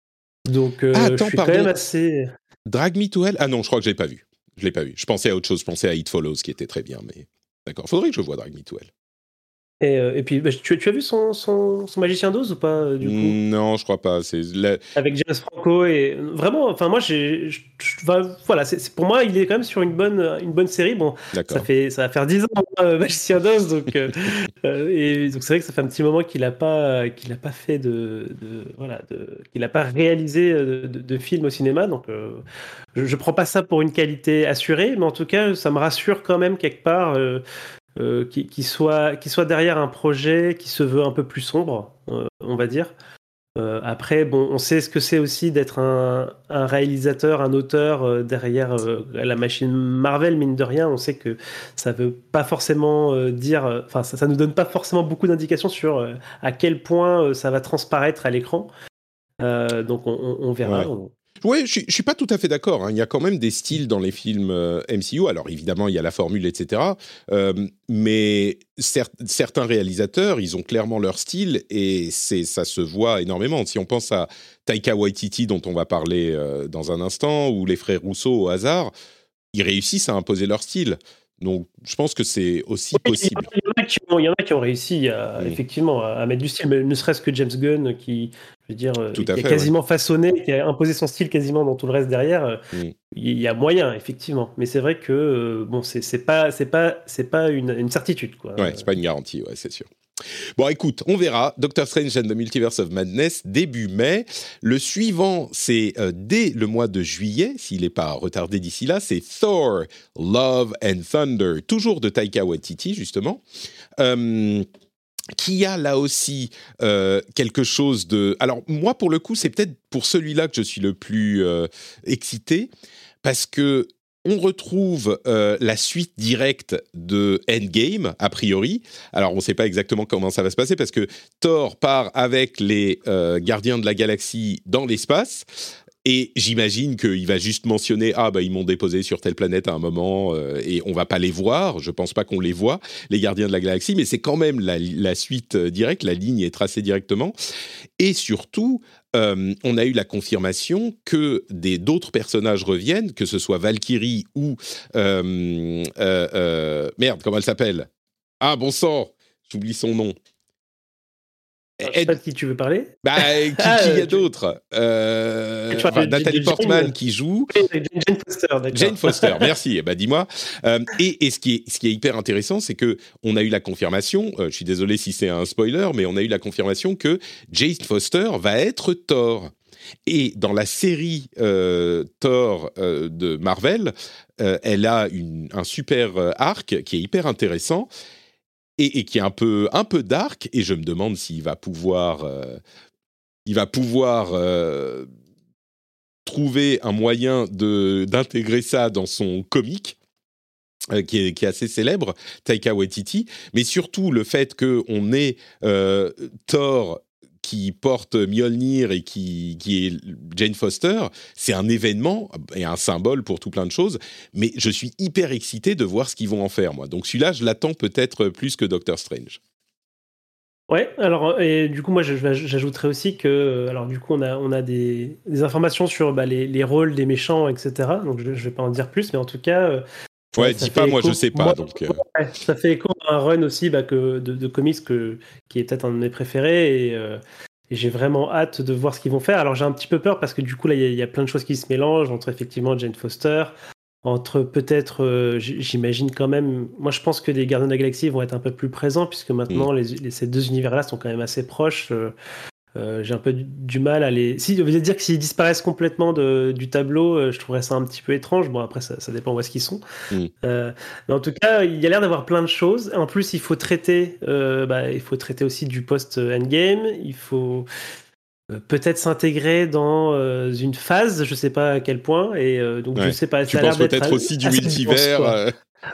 Donc, euh, Ah, je attends, suis quand pardon. même assez. Drag Me to Hell. Ah non, je crois que je l'ai pas vu. Je l'ai pas vu. Je pensais à autre chose. Je pensais à It Follows, qui était très bien, mais d'accord. Faudrait que je voie Drag Me to Hell. Et, euh, et puis, bah, tu, tu as vu son, son, son Magicien d'Oz ou pas, euh, du coup? Non, je crois pas. C'est la- Avec James Franco et vraiment, enfin moi j'ai, je- je- enfin, voilà, c'est, c'est- pour moi il est quand même sur une bonne, une bonne série. Bon, ça D'accord. fait, ça va faire dix ans euh, Magicien d'Oz, donc euh, euh, et donc c'est vrai que ça fait un petit moment qu'il a pas, qu'il a pas fait de, de- voilà, de, qu'il a pas réalisé euh, de, de film au cinéma. Donc euh, je, je prends pas ça pour une qualité assurée, mais en tout cas ça me rassure quand même quelque part euh, euh, qu'il, qu'il soit, qu'il soit derrière un projet qui se veut un peu plus sombre, euh, on va dire. Euh, après, bon, on sait ce que c'est aussi d'être un, un réalisateur, un auteur euh, derrière euh, la machine Marvel, mine de rien. On sait que ça veut pas forcément euh, dire, euh, enfin, ça, ça nous donne pas forcément beaucoup d'indications sur euh, à quel point euh, ça va transparaître à l'écran. Euh, donc, on, on- on verra. Ouais. On- Ouais, je suis, je suis pas tout à fait d'accord, hein. Il y a quand même des styles dans les films euh, M C U. Alors évidemment, il y a la formule, et cetera. Euh, mais cer- certains réalisateurs, ils ont clairement leur style et c'est, ça se voit énormément. Si on pense à Taika Waititi, dont on va parler euh, dans un instant, ou les frères Rousseau au hasard, ils réussissent à imposer leur style. Donc, je pense que c'est aussi Oui, il y en possible. a- il y en a qui ont, il y en a qui ont réussi à, Mm. effectivement à, à mettre du style, mais ne serait-ce que James Gunn qui, je veux dire, euh, Tout à qui a fait, ouais. quasiment façonné, qui a imposé son style quasiment dans tout le reste derrière. euh, Mm. Il y a moyen, effectivement, mais c'est vrai que euh, bon, c'est c'est pas, c'est pas, c'est pas une, une certitude, quoi. Ouais, c'est pas une garantie, ouais, c'est sûr. Bon, écoute, on verra. Doctor Strange and the Multiverse of Madness, début mai. Le suivant, c'est euh, dès le mois de juillet, s'il n'est pas retardé d'ici là, c'est Thor, Love and Thunder, toujours de Taika Waititi, justement. Euh, qui a là aussi euh, quelque chose de... Alors, moi, pour le coup, c'est peut-être pour celui-là que je suis le plus euh, excité, parce que on retrouve euh, la suite directe de Endgame, a priori. Alors, on ne sait pas exactement comment ça va se passer, parce que Thor part avec les euh, Gardiens de la Galaxie dans l'espace, et j'imagine qu'il va juste mentionner « Ah, bah, ils m'ont déposé sur telle planète à un moment, euh, et on va pas les voir. » Je pense pas qu'on les voit, les Gardiens de la Galaxie, mais c'est quand même la, la suite directe, la ligne est tracée directement. Et surtout, euh, on a eu la confirmation que des, d'autres personnages reviennent, que ce soit Valkyrie ou... Euh, euh, euh, merde, comment elle s'appelle ? Ah, bon sang, j'oublie son nom. Alors, je sais pas de qui tu veux parler. Bah, qui, Ah, qui y a tu- d'autres euh, tu parles enfin, de- Nathalie de Jane- Portman qui joue. Oui, Jane Jane Foster, d'accord. Jane Foster, merci. Eh ben, dis-moi. Euh, et et ce, qui est, ce qui est hyper intéressant, c'est que on a eu la confirmation, euh, je suis désolé si c'est un spoiler, mais on a eu la confirmation que Jane Foster va être Thor. Et dans la série euh, Thor euh, de Marvel, euh, elle a une, un super euh, arc qui est hyper intéressant. Et, et qui est un peu, un peu dark, et je me demande s'il va pouvoir, euh, il va pouvoir euh, trouver un moyen de, d'intégrer ça dans son comique, euh, qui, est, qui est assez célèbre, Taika Waititi, mais surtout le fait qu'on ait euh, Thor qui porte Mjolnir et qui, qui est Jane Foster, c'est un événement et un symbole pour tout plein de choses, mais je suis hyper excité de voir ce qu'ils vont en faire, moi. Donc celui-là, je l'attends peut-être plus que Doctor Strange. Ouais, alors et du coup moi je- je- j'ajouterais aussi que alors du coup on a on a des, des informations sur bah, les, les rôles des méchants, et cetera. Donc je, je vais pas en dire plus, mais en tout cas euh, ça, Ouais, ça dis fait pas, moi écho- je sais pas, moi, donc... euh, ouais, ça fait écho à un run aussi bah, que de, de comics que qui est peut-être un de mes préférés et, euh, et j'ai vraiment hâte de voir ce qu'ils vont faire. Alors j'ai un petit peu peur parce que du coup là il y, a- il y a plein de choses qui se mélangent entre effectivement Jane Foster, entre peut-être, euh, j- j'imagine quand même, moi je pense que les Gardiens de la Galaxie vont être un peu plus présents puisque maintenant les, les- ces deux univers-là sont quand même assez proches. Euh, euh, j'ai un peu du, du mal à les... Si, vous allez dire que s'ils disparaissent complètement de- du tableau, euh, je trouverais ça un petit peu étrange. Bon après ça, ça dépend où est-ce qu'ils sont. Mm. Euh, mais en tout cas, il y a l'air d'avoir plein de choses. En plus, il faut traiter, euh, bah, il faut traiter aussi du post-endgame. Il faut euh, peut-être s'intégrer dans euh, une phase, je sais pas à quel point, et euh, donc je ouais. sais pas. Tu Ça a l'air penses d'être peut-être a- aussi du assez dense, multivers quoi. euh,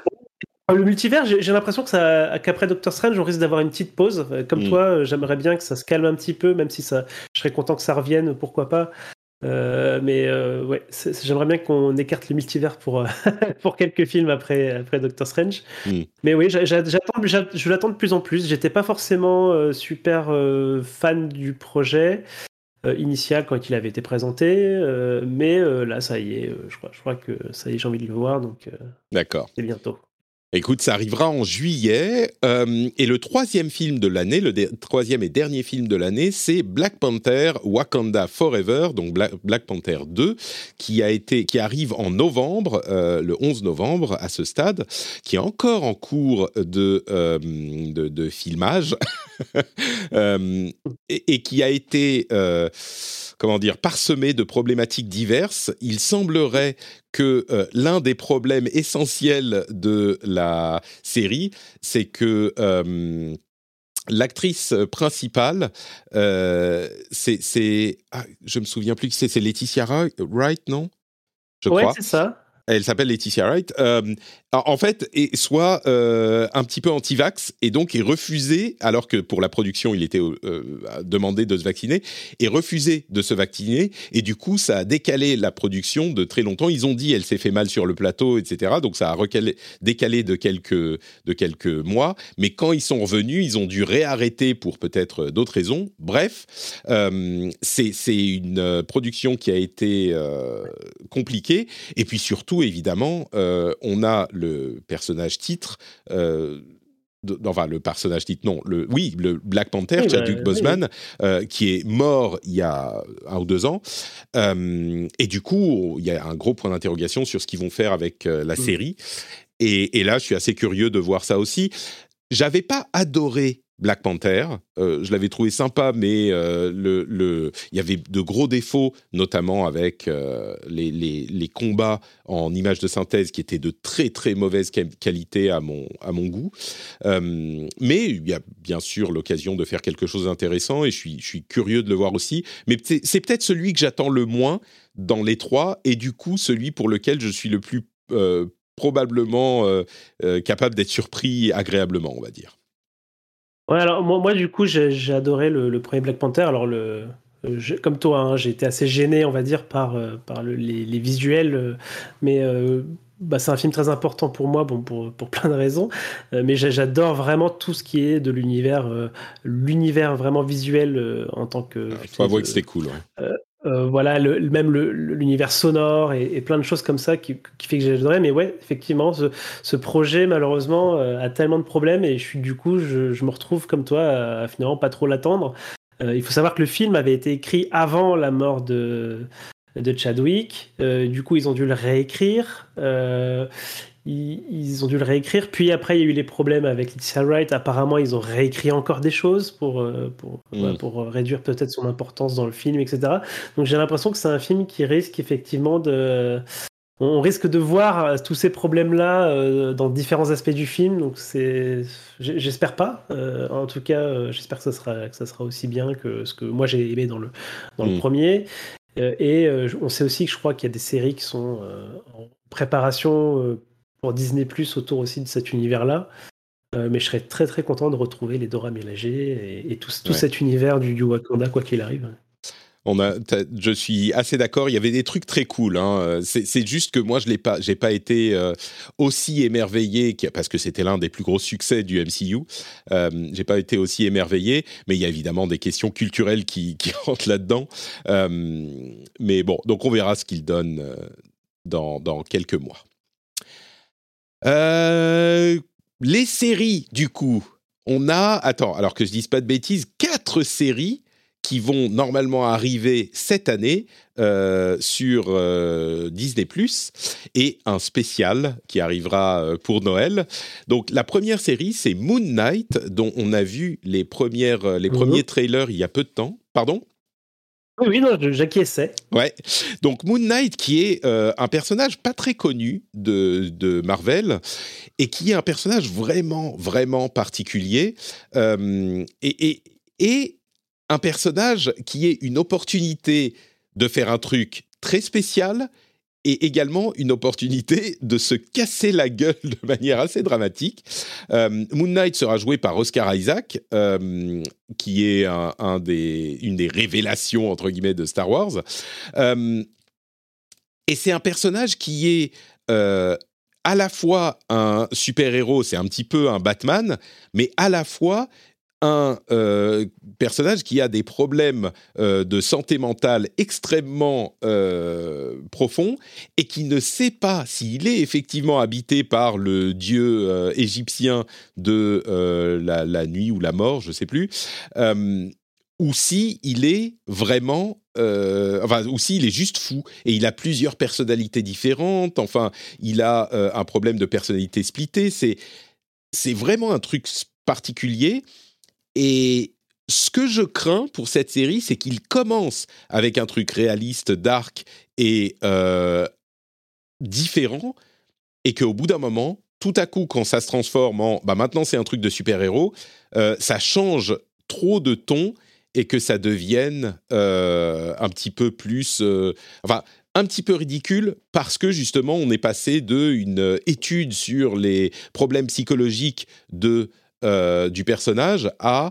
Le multivers, j'ai j'ai l'impression que ça, qu'après Doctor Strange, on risque d'avoir une petite pause. Euh, Comme Mm. toi, euh, j'aimerais bien que ça se calme un petit peu, même si ça, je serais content que ça revienne, pourquoi pas. Euh, mais euh, ouais, c'est- c'est- j'aimerais bien qu'on écarte le multivers pour, euh, pour quelques films après, après Doctor Strange. Mm. Mais oui, j'a- j'a- j'attends, j'a- je l'attends de plus en plus. J'étais pas forcément euh, super euh, fan du projet. euh, initial quand il avait été présenté, euh, mais euh, là, ça y est, euh, je crois, je crois que ça y est, j'ai envie de le voir, donc euh, D'accord. c'est bientôt. Écoute, ça arrivera en juillet. Euh, et le troisième film de l'année, le de- troisième et dernier film de l'année, c'est Black Panther Wakanda Forever, donc Black, Black Panther deux, qui a été, qui arrive en novembre, euh, le onze novembre à ce stade, qui est encore en cours de euh, de, de filmage euh, et, et qui a été euh, comment dire, parsemé de problématiques diverses. Il semblerait que euh, l'un des problèmes essentiels de la série, c'est que euh, l'actrice principale, euh, c'est, c'est ah, je me souviens plus qui c'est, c'est Laetitia Wright, non? Je Ouais, crois. c'est ça. Elle s'appelle Laetitia Wright. Euh, en fait, est soit euh, un petit peu anti-vax et donc est refusé, alors que pour la production, il était euh, demandé de se vacciner, et refusé de se vacciner. Et du coup, ça a décalé la production de très longtemps. Ils ont dit, elle s'est fait mal sur le plateau, et cetera. Donc ça a recalé, décalé de quelques, de quelques mois. Mais quand ils sont revenus, ils ont dû réarrêter pour peut-être d'autres raisons. Bref, euh, c'est, c'est une production qui a été euh, compliquée. Et puis surtout, évidemment, euh, on a le personnage titre, euh, de, enfin le personnage titre, non, le, oui, le Black Panther, Oui, Chadwick bah, Boseman, oui. euh, qui est mort il y a un ou deux ans. Euh, et du coup, il y a un gros point d'interrogation sur ce qu'ils vont faire avec euh, la Mm. série. Et, et là, je suis assez curieux de voir ça aussi. J'avais pas adoré Black Panther, euh, je l'avais trouvé sympa, mais euh, le, le, il y avait de gros défauts, notamment avec euh, les, les, les combats en images de synthèse qui étaient de très très mauvaise qualité à mon, à mon goût. Euh, mais il y a bien sûr l'occasion de faire quelque chose d'intéressant et je suis, je suis curieux de le voir aussi. Mais c'est, c'est peut-être celui que j'attends le moins dans les trois et du coup celui pour lequel je suis le plus euh, probablement euh, euh, capable d'être surpris agréablement, on va dire. Ouais, alors moi, moi du coup, j'ai, j'ai adoré le, le premier Black Panther. Alors, le, euh, je- comme toi, hein, j'ai été assez gêné, on va dire, par, euh, par le- les, les visuels. euh, mais euh, bah, c'est un film très important pour moi, bon, pour, pour plein de raisons. Euh, mais j'a- j'adore vraiment tout ce qui est de l'univers, euh, l'univers vraiment visuel euh, en tant que, Il tu faut sais, avouer que de, c'était cool, ouais. euh, euh, voilà, le, même le- le- l'univers sonore et, et plein de choses comme ça qui, qui fait que j'adorais. Mais ouais, effectivement, ce, ce projet, malheureusement, euh, a tellement de problèmes et je suis du coup, je, je me retrouve comme toi à, à finalement pas trop l'attendre. Euh, il faut savoir que le film avait été écrit avant la mort de, de Chadwick. Euh, du coup, ils ont dû le réécrire. Euh, ils, ils ont dû le réécrire. Puis après, il y a eu les problèmes avec Letitia Wright. Apparemment, ils ont réécrit encore des choses pour, euh, pour, voilà, Mm. pour réduire peut-être son importance dans le film, et cetera. Donc j'ai l'impression que c'est un film qui risque effectivement de... On risque de voir euh, tous ces problèmes-là euh, dans différents aspects du film. Donc c'est... j'- J'espère pas. Euh, en tout cas, euh, j'espère que ça sera, que ça sera aussi bien que ce que moi j'ai aimé dans le, dans le Mm. premier. Euh, et euh, on sait aussi que je crois qu'il y a des séries qui sont euh, en préparation euh, pour Disney Plus autour aussi de cet univers-là. Euh, mais je serais très très content de retrouver les Dora Milaje et, et tout, tout Ouais. cet univers du, du Wakanda, quoi qu'il arrive. On a, je suis assez d'accord. Il y avait des trucs très cool. Hein. C'est, c'est juste que moi, je l'ai pas, j'ai pas été euh, aussi émerveillé parce que c'était l'un des plus gros succès du M C U. Euh, j'ai pas été aussi émerveillé, mais il y a évidemment des questions culturelles qui, qui rentrent là-dedans. Euh, mais bon, donc on verra ce qu'il donne euh, dans, dans quelques mois. Euh, les séries, du coup, on a, attends, alors que je dise pas de bêtises, quatre séries qui vont normalement arriver cette année euh, sur euh, Disney plus, et un spécial qui arrivera euh, pour Noël. Donc la première série, c'est Moon Knight, dont on a vu les, premières, euh, les Mhm. premiers trailers il y a peu de temps. Pardon ? Oui, oui, non, je- j'acquiesçais. Ouais, donc Moon Knight qui est euh, un personnage pas très connu de, de Marvel et qui est un personnage vraiment, vraiment particulier euh, et, et, et un personnage qui est une opportunité de faire un truc très spécial et également une opportunité de se casser la gueule de manière assez dramatique. Euh, Moon Knight sera joué par Oscar Isaac, euh, qui est un, un des, une des révélations, entre guillemets, de Star Wars. Euh, et c'est un personnage qui est euh, à la fois un super-héros, c'est un petit peu un Batman, mais à la fois un euh, personnage qui a des problèmes euh, de santé mentale extrêmement euh, profonds et qui ne sait pas s'il est effectivement habité par le dieu euh, égyptien de euh, la, la nuit ou la mort, je ne sais plus, euh, ou si il est vraiment, euh, enfin, ou s'il est juste fou et il a plusieurs personnalités différentes. Enfin, il a euh, un problème de personnalité splittée. C'est c'est vraiment un truc particulier. Et ce que je crains pour cette série, c'est qu'il commence avec un truc réaliste, dark et euh, différent, et qu'au bout d'un moment, tout à coup, quand ça se transforme en bah maintenant c'est un truc de super-héros, euh, ça change trop de ton et que ça devienne euh, un petit peu plus, euh, enfin un petit peu ridicule parce que justement on est passé d'une étude sur les problèmes psychologiques de Euh, du personnage à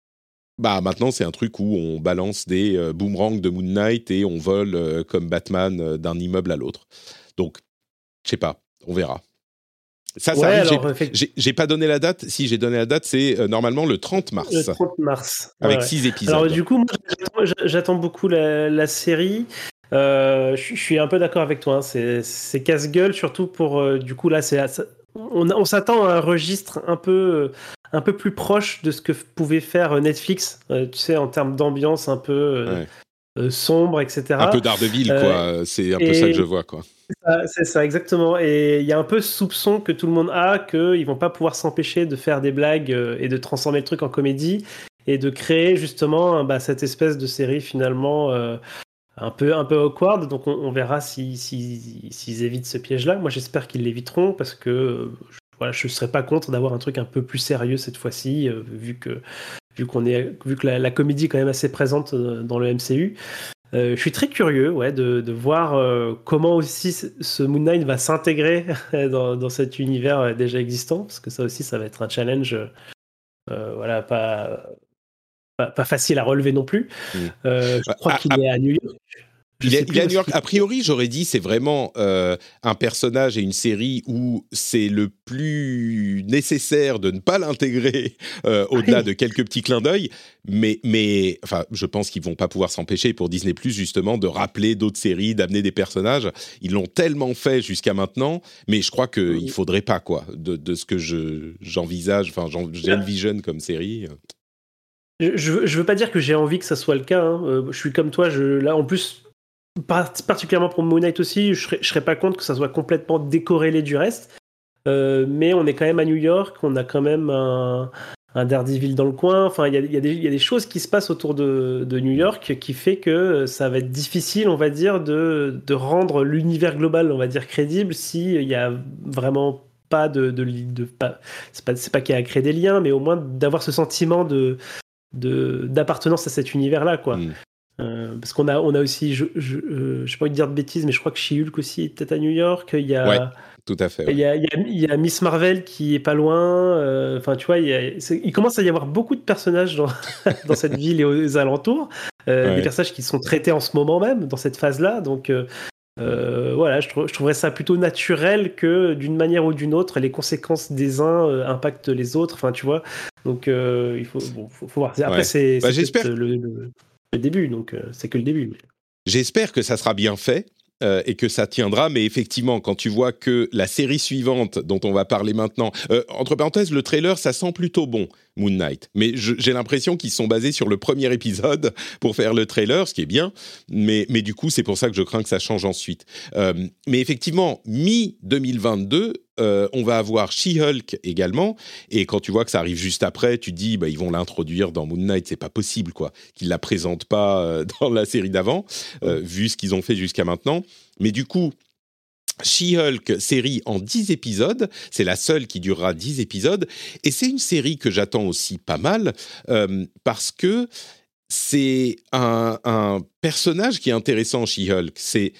bah maintenant c'est un truc où on balance des euh, boomerangs de Moon Knight et on vole euh, comme Batman euh, d'un immeuble à l'autre. Donc je sais pas, on verra. Ça, ça Ouais, arrive. alors, J'ai, effect- j'ai, j'ai pas donné la date. Si j'ai donné la date, c'est euh, normalement le trente le mars trente mars. Ouais, avec ouais. six Alors, épisodes. du coup, moi, j'attends, j'attends beaucoup la, la série. Euh, je je suis un peu d'accord avec toi. Hein. C'est, c'est casse-gueule, surtout pour. Euh, du coup, là, c'est, on, on s'attend à un registre un peu, un peu plus proche de ce que pouvait faire Netflix, euh, tu sais, en termes d'ambiance un peu euh, Ouais. euh, sombre, Un peu et cetera. Daredevil, Euh, quoi. C'est un peu ça que je et vois, quoi. ah, c'est ça, exactement. Et il y a un peu ce soupçon que tout le monde a qu'ils vont pas pouvoir s'empêcher de faire des blagues euh, et de transformer le truc en comédie et de créer justement bah, cette espèce de série finalement euh, un peu un peu awkward. Donc on, on verra si, si, s'ils évitent ce piège-là. Moi j'espère qu'ils l'éviteront parce que euh, je, voilà, je serais pas contre d'avoir un truc un peu plus sérieux cette fois-ci euh, vu que vu qu'on est vu que la, la comédie est quand même assez présente euh, dans le M C U. Euh, je suis très curieux ouais, de, de voir euh, comment aussi ce ce Moon Knight va s'intégrer dans, dans cet univers euh, déjà existant, parce que ça aussi, ça va être un challenge euh, voilà, pas, pas, pas facile à relever non plus. Mm. Euh, je crois À, qu'il à est à New York. Je Il sais est, il plus est à où New est-ce York. qu'il A priori, j'aurais dit, c'est vraiment euh, un personnage et une série où c'est le plus nécessaire de ne pas l'intégrer euh, au-delà de est. quelques petits clins d'œil. Mais, mais enfin, je pense qu'ils vont pas pouvoir s'empêcher pour Disney+, justement, de rappeler d'autres séries, d'amener des personnages. Ils l'ont tellement fait jusqu'à maintenant, mais je crois qu'il faudrait pas, quoi, de, de ce que je, j'envisage, enfin, j'en, j'envisionne comme série. Je, je, veux, je veux pas dire que j'ai envie que ça soit le cas. Hein. Euh, je suis comme toi. Je, là, en plus, par- particulièrement pour Moon Knight aussi, je serais, je serais pas contre que ça soit complètement décorrélé du reste. Euh, mais on est quand même à New York, on a quand même un, un Daredevil dans le coin. Enfin, il y a, il y a des- il y a des choses qui se passent autour de, de New York qui fait que ça va être difficile, on va dire, de, de rendre l'univers global, on va dire, crédible s'il y a vraiment pas de... de, de pas, c'est pas, c'est pas qu'il y a à créer des liens, mais au moins d'avoir ce sentiment de, de, d'appartenance à cet univers-là, quoi. Mm. Euh, parce qu'on a, on a aussi, je je, euh, je sais pas envie de dire de bêtises, mais je crois que She-Hulk aussi est peut-être à New York. Il y Ouais, a, tout à fait. il Ouais. y a, il y a, il y a Miss Marvel qui est pas loin. euh, Enfin, tu vois, il, y a- c'est- il commence à y avoir beaucoup de personnages dans, dans cette ville et aux alentours. Euh, des Ouais. personnages qui sont traités en ce moment même, dans cette phase-là. Donc, euh, euh, voilà, je, trou- je trouverais ça plutôt naturel que d'une manière ou d'une autre, les conséquences des uns euh, impactent les autres. Enfin, tu vois. Donc, euh, il faut, bon, faut, faut voir. Après, Ouais. c'est Bah, c'est j'espère. peut-être le, le- le début, donc euh, c'est que le début. J'espère que ça sera bien fait euh, et que ça tiendra, mais effectivement, quand tu vois que la série suivante dont on va parler maintenant, euh, entre parenthèses, le trailer, ça sent plutôt bon, Moon Knight, mais je, j'ai l'impression qu'ils sont basés sur le premier épisode pour faire le trailer, ce qui est bien, mais, mais du coup, c'est pour ça que je crains que ça change ensuite. Euh, mais effectivement, mi deux mille vingt-deux, euh, on va avoir She-Hulk également, et quand tu vois que ça arrive juste après, tu te dis, bah, ils vont l'introduire dans Moon Knight, c'est pas possible, quoi, qu'ils la présentent pas euh, dans la série d'avant, euh, vu ce qu'ils ont fait jusqu'à maintenant. Mais du coup, She-Hulk, série en dix épisodes, c'est la seule qui durera dix épisodes, et c'est une série que j'attends aussi pas mal, euh, parce que c'est un, un personnage qui est intéressant, She-Hulk. C'est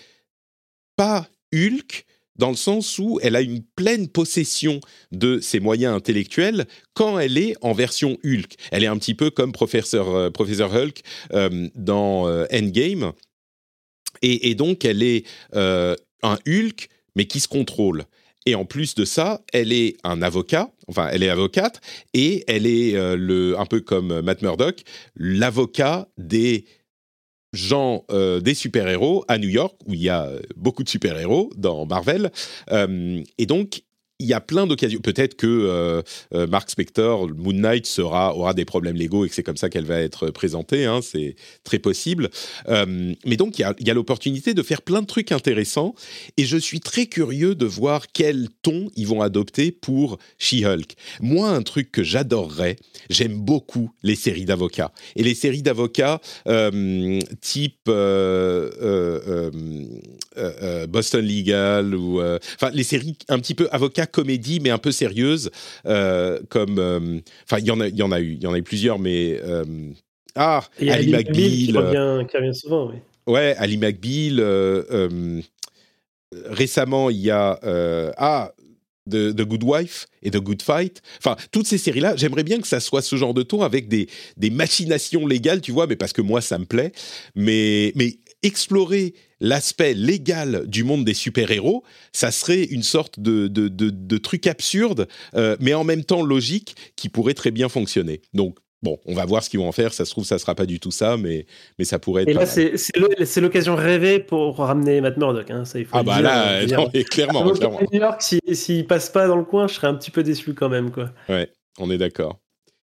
pas Hulk, dans le sens où elle a une pleine possession de ses moyens intellectuels quand elle est en version Hulk. Elle est un petit peu comme Professeur, euh, Professeur Hulk euh, dans euh, Endgame, et, et donc elle est euh, un Hulk, mais qui se contrôle. et en plus de ça, elle est un avocat, enfin, elle est avocate, et elle est, euh, le, un peu comme Matt Murdock, l'avocat des gens, euh, des super-héros à New York, où il y a beaucoup de super-héros dans Marvel. Euh, et donc, il y a plein d'occasions. Peut-être que euh, euh, Mark Spector, Moon Knight, sera, aura des problèmes légaux et que c'est comme ça qu'elle va être présentée. Hein, c'est très possible. Euh, mais donc, il y a, il y a l'opportunité de faire plein de trucs intéressants. Et je suis très curieux de voir quel ton ils vont adopter pour She-Hulk. Moi, un truc que j'adorerais, j'aime beaucoup les séries d'avocats. Et les séries d'avocats euh, type euh, euh, euh, euh, Boston Legal ou... Enfin, euh, les séries un petit peu avocats comédie mais un peu sérieuse, euh, comme enfin euh, il y en a il y en a eu il y en a eu plusieurs, mais euh, ah et Ali McBeal qui revient, qui revient souvent, oui. Ouais, Ali McBeal. Euh, euh, récemment, il y a euh, ah The, The Good Wife et The Good Fight. Enfin, toutes ces séries-là, j'aimerais bien que ça soit ce genre de ton avec des des machinations légales, tu vois, mais parce que moi ça me plaît. Mais mais explorer l'aspect légal du monde des super-héros, ça serait une sorte de, de, de, de truc absurde, euh, mais en même temps logique, qui pourrait très bien fonctionner. Donc, bon, on va voir ce qu'ils vont en faire. Ça se trouve, ça ne sera pas du tout ça, mais, mais ça pourrait être. Et là, c'est, c'est, le, c'est l'occasion rêvée pour ramener Matt Murdock. Hein, ça, il faut ah, le bah dire, là, euh, non, dire. clairement. clairement. New York, s'il si, si passe pas dans le coin, je serais un petit peu déçu quand même, quoi. Ouais, on est d'accord.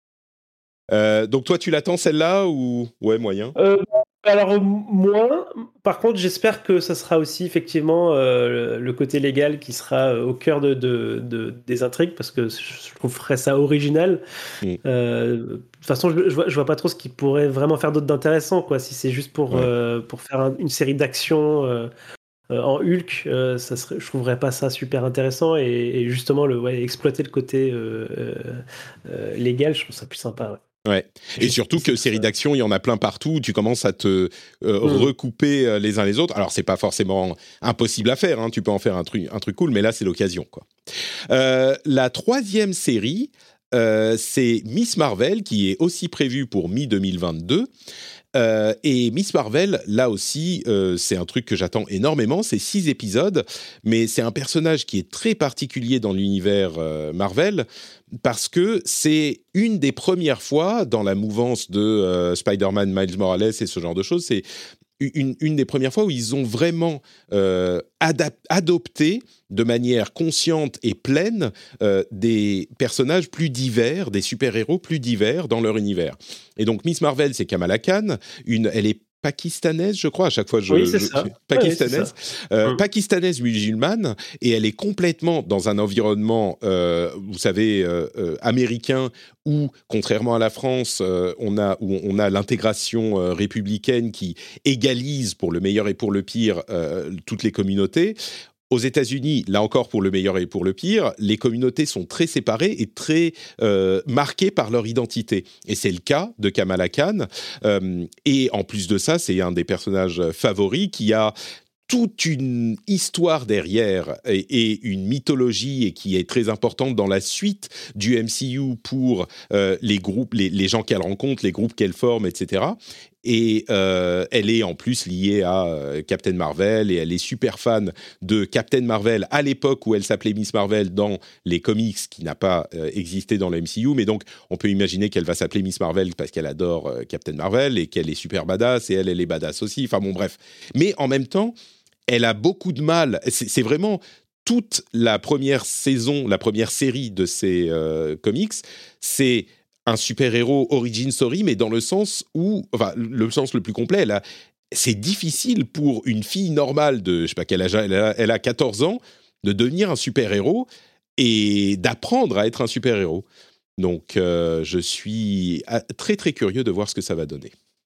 Euh, donc, toi, tu l'attends celle-là ou. Ouais, moyen euh, Alors, moins. Par contre, j'espère que ça sera aussi effectivement euh, le côté légal qui sera au cœur de, de, de, des intrigues, parce que je trouverais ça original. Mm. Euh, de toute façon, je, je, vois, je vois pas trop ce qui pourrait vraiment faire d'autre d'intéressant, quoi. Si c'est juste pour, ouais. euh, pour faire un, une série d'actions euh, euh, en Hulk, euh, ça serait, je trouverais pas ça super intéressant. Et, et justement, le, ouais, exploiter le côté euh, euh, légal, je trouve ça plus sympa, ouais. Ouais. Et surtout que séries d'action, il y en a plein partout. Tu commences à te euh, mmh. recouper euh, les uns les autres. Alors, c'est pas forcément impossible à faire. Hein. Tu peux en faire un truc, un truc cool, mais là, c'est l'occasion, quoi. Euh, la troisième série, euh, c'est Miss Marvel, qui est aussi prévue pour mi deux mille vingt-deux. Euh, et Miss Marvel, là aussi, euh, c'est un truc que j'attends énormément. C'est six épisodes, mais c'est un personnage qui est très particulier dans l'univers euh, Marvel, parce que c'est une des premières fois dans la mouvance de euh, Spider-Man, Miles Morales et ce genre de choses, c'est une, une des premières fois où ils ont vraiment euh, adap- adopté de manière consciente et pleine euh, des personnages plus divers, des super-héros plus divers dans leur univers. Et donc Miss Marvel, c'est Kamala Khan, une, elle est pakistanaise, je crois, à chaque fois je... Oui, c'est je, ça. Pakistanaise, ouais, c'est ça. Euh, mmh. pakistanaise musulmane, et elle est complètement dans un environnement, euh, vous savez, euh, euh, américain, où, contrairement à la France, euh, on a, où on a l'intégration euh, républicaine qui égalise, pour le meilleur et pour le pire, euh, toutes les communautés. Aux États-Unis, là encore pour le meilleur et pour le pire, les communautés sont très séparées et très euh, marquées par leur identité. Et c'est le cas de Kamala Khan. Euh, et en plus de ça, c'est un des personnages favoris qui a toute une histoire derrière et, et une mythologie et qui est très importante dans la suite du M C U pour euh, les groupes, les, les gens qu'elle rencontre, les groupes qu'elle forme, et cetera. Et euh, elle est en plus liée à euh, Captain Marvel et elle est super fan de Captain Marvel à l'époque où elle s'appelait Miss Marvel dans les comics, qui n'a pas euh, existé dans le M C U, mais donc on peut imaginer qu'elle va s'appeler Miss Marvel parce qu'elle adore euh, Captain Marvel et qu'elle est super badass et elle, elle est badass aussi. Enfin bon, bref. Mais en même temps, elle a beaucoup de mal. C'est, c'est vraiment toute la première saison, la première série de ces euh, comics, c'est un super-héros origin story, mais dans le sens où, enfin, le sens le plus complet, là, c'est difficile pour une fille normale de, je sais pas quel âge, elle a, elle a quatorze ans, de devenir un super-héros et d'apprendre à être un super-héros. Donc, euh, je suis très, très curieux de voir ce que ça va donner.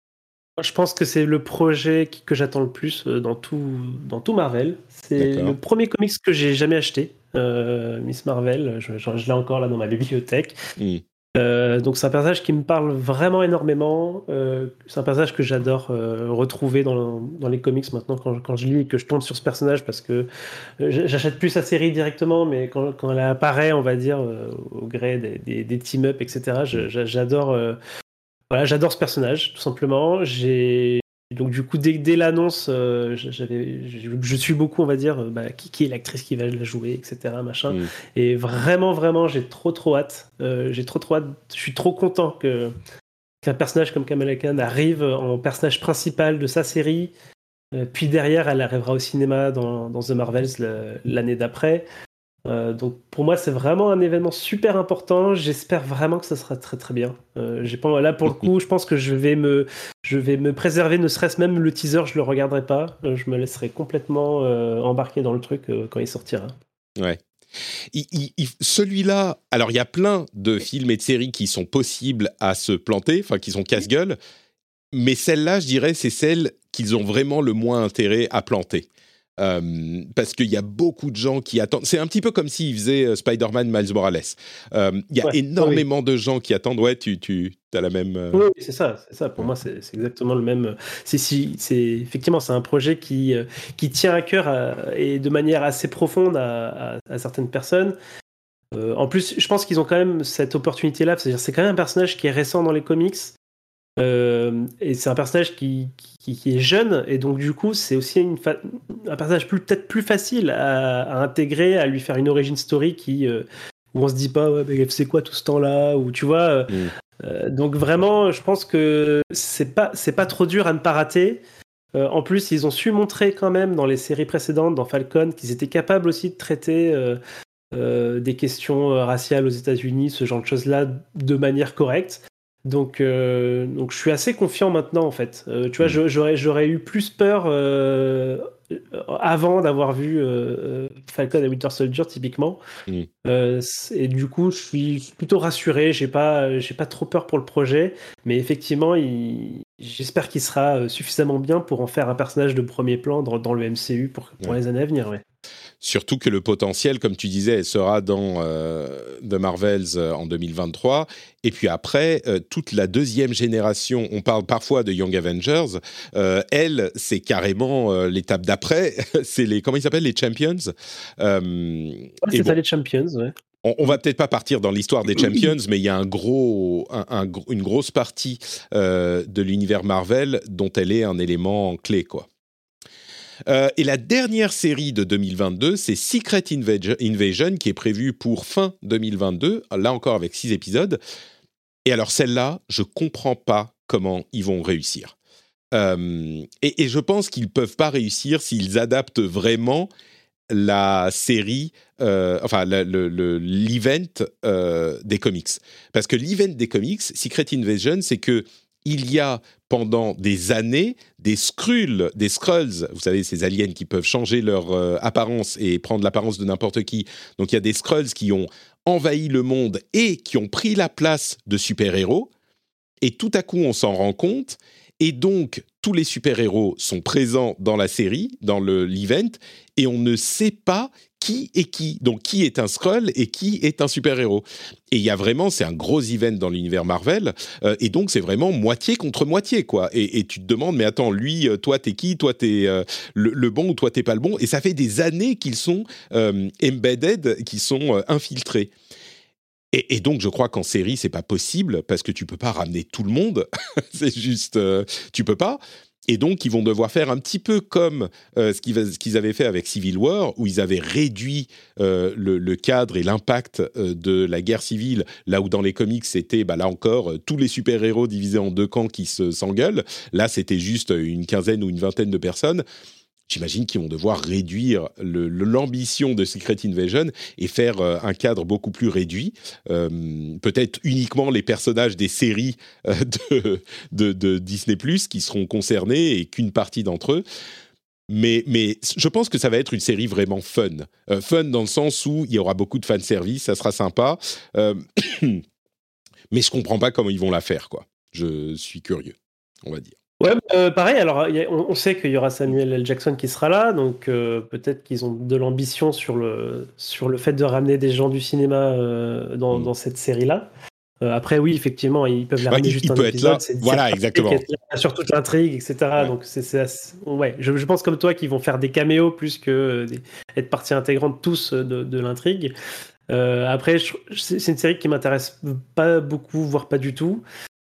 Je pense que c'est le projet que j'attends le plus dans tout, dans tout Marvel. C'est D'accord. le premier comics que j'ai jamais acheté, euh, Miss Marvel. Je, je, je l'ai encore là dans ma bibliothèque. Mm. Euh, donc c'est un personnage qui me parle vraiment énormément. Euh, c'est un personnage que j'adore euh, retrouver dans, dans les comics maintenant quand je, quand je lis et que je tombe sur ce personnage, parce que euh, j'achète plus sa série directement, mais quand, quand elle apparaît, on va dire, euh, au gré des, des, des team-up, et cetera, je, j'adore... Euh, Voilà, j'adore ce personnage, tout simplement. J'ai Et donc du coup, dès, dès l'annonce, euh, j'avais, je, je suis beaucoup, on va dire, euh, bah, qui, qui est l'actrice qui va la jouer, et cetera. Machin. Mm. Et vraiment, vraiment, j'ai trop, trop hâte. Euh, j'ai trop, trop hâte. Je suis trop content que qu'un personnage comme Kamala Khan arrive en personnage principal de sa série. Euh, puis derrière, elle arrivera au cinéma dans, dans The Marvels le, l'année d'après. Euh, donc pour moi, c'est vraiment un événement super important. J'espère vraiment que ça sera très très bien. Euh, j'ai pas, là pour le coup, je pense que je vais me, je vais me préserver, ne serait-ce même le teaser, je le regarderai pas. Euh, je me laisserai complètement euh, embarquer dans le truc euh, quand il sortira. Ouais. Il, il, il, celui-là, alors il y a plein de films et de séries qui sont possibles à se planter, enfin qui sont casse-gueule, mais celle-là, je dirais, c'est celle qu'ils ont vraiment le moins intérêt à planter. Euh, parce qu'il y a beaucoup de gens qui attendent. C'est un petit peu comme s'ils faisaient euh, Spider-Man Miles Morales. Euh, il y a ouais, énormément oui. de gens qui attendent. Ouais, tu, tu as la même. Euh... Oui, c'est ça, c'est ça. Pour ouais. moi, c'est, c'est exactement le même. C'est, si, c'est effectivement, c'est un projet qui euh, qui tient à cœur à, et de manière assez profonde à, à, à certaines personnes. Euh, en plus, je pense qu'ils ont quand même cette opportunité-là. C'est-à-dire, c'est quand même un personnage qui est récent dans les comics. Euh, et c'est un personnage qui, qui, qui est jeune, et donc du coup c'est aussi une fa- un personnage plus, peut-être plus facile à, à intégrer, à lui faire une origin story qui, euh, où on se dit pas ouais, mais c'est quoi tout ce temps-là, ou tu vois euh, mm. euh, donc vraiment je pense que c'est pas, c'est pas trop dur à ne pas rater. Euh, en plus ils ont su montrer quand même dans les séries précédentes, dans Falcon, qu'ils étaient capables aussi de traiter euh, euh, des questions raciales aux États-Unis, ce genre de choses-là de manière correcte. Donc, euh, donc je suis assez confiant maintenant en fait. Euh, tu vois, mmh. j'aurais, j'aurais eu plus peur euh, avant d'avoir vu euh, Falcon et Winter Soldier typiquement. Mmh. Euh, et du coup, je suis plutôt rassuré. J'ai pas, j'ai pas trop peur pour le projet, mais effectivement, il, j'espère qu'il sera suffisamment bien pour en faire un personnage de premier plan dans, dans le M C U pour, pour ouais. les années à venir. Ouais. Surtout que le potentiel, comme tu disais, sera dans euh, The Marvels euh, en deux mille vingt-trois. Et puis après, euh, toute la deuxième génération, on parle parfois de Young Avengers, euh, elle, c'est carrément euh, l'étape d'après. C'est les, comment ils s'appellent, les Champions euh, ouais, C'est bon, ça, les Champions, ouais. On, on va peut-être pas partir dans l'histoire des Champions, mais il y a un gros, un, un, une grosse partie euh, de l'univers Marvel dont elle est un élément clé, quoi. Euh, et la dernière série de deux mille vingt-deux, c'est Secret Invasion, qui est prévue pour fin deux mille vingt-deux, là encore avec six épisodes. Et alors celle-là, je comprends pas comment ils vont réussir. Euh, et, et je pense qu'ils peuvent pas réussir s'ils adaptent vraiment la série, euh, enfin le, le, le, l'event euh, des comics. Parce que l'event des comics, Secret Invasion, c'est que il y a pendant des années des Skrulls, des Skrulls, vous savez, ces aliens qui peuvent changer leur euh, apparence et prendre l'apparence de n'importe qui. Donc il y a des Skrulls qui ont envahi le monde et qui ont pris la place de super-héros. Et tout à coup, on s'en rend compte. Et donc, tous les super-héros sont présents dans la série, dans le, l'event, et on ne sait pas qui est qui. Donc, qui est un Skrull et qui est un super-héros. Et il y a vraiment, c'est un gros event dans l'univers Marvel, euh, et donc c'est vraiment moitié contre moitié, quoi. Et, et tu te demandes, mais attends, lui, toi, t'es qui ? Toi, t'es euh, le, le bon ou toi, t'es pas le bon ? Et ça fait des années qu'ils sont euh, embedded, qu'ils sont euh, infiltrés. Et, et donc, je crois qu'en série, c'est pas possible parce que tu peux pas ramener tout le monde. C'est juste, euh, tu peux pas. Et donc, ils vont devoir faire un petit peu comme euh, ce, qu'ils, ce qu'ils avaient fait avec Civil War, où ils avaient réduit euh, le, le cadre et l'impact euh, de la guerre civile, là où dans les comics, c'était, bah, là encore, euh, tous les super-héros divisés en deux camps qui se, s'engueulent. Là, c'était juste une quinzaine ou une vingtaine de personnes. J'imagine qu'ils vont devoir réduire le, le, l'ambition de Secret Invasion et faire euh, un cadre beaucoup plus réduit. Euh, peut-être uniquement les personnages des séries euh, de, de, de Disney plus, qui seront concernés et qu'une partie d'entre eux. Mais, mais je pense que ça va être une série vraiment fun. Euh, fun dans le sens où il y aura beaucoup de fanservice, ça sera sympa. Euh, mais je ne comprends pas comment ils vont la faire, quoi. Je suis curieux, on va dire. Ouais, euh, pareil, alors y a, on, on sait qu'il y aura Samuel L. Jackson qui sera là, donc euh, peut-être qu'ils ont de l'ambition sur le, sur le fait de ramener des gens du cinéma euh, dans, mmh. dans cette série-là. Euh, après, oui, effectivement, ils peuvent la ramener bah, juste il un peut épisode. Être là. C'est, voilà, exactement. Là, sur toute l'intrigue, et cetera. Ouais. Donc, c'est, c'est assez... ouais, je, je pense comme toi qu'ils vont faire des caméos plus que euh, des, être partie intégrante tous de, de l'intrigue. Euh, après, je, c'est une série qui m'intéresse pas beaucoup, voire pas du tout.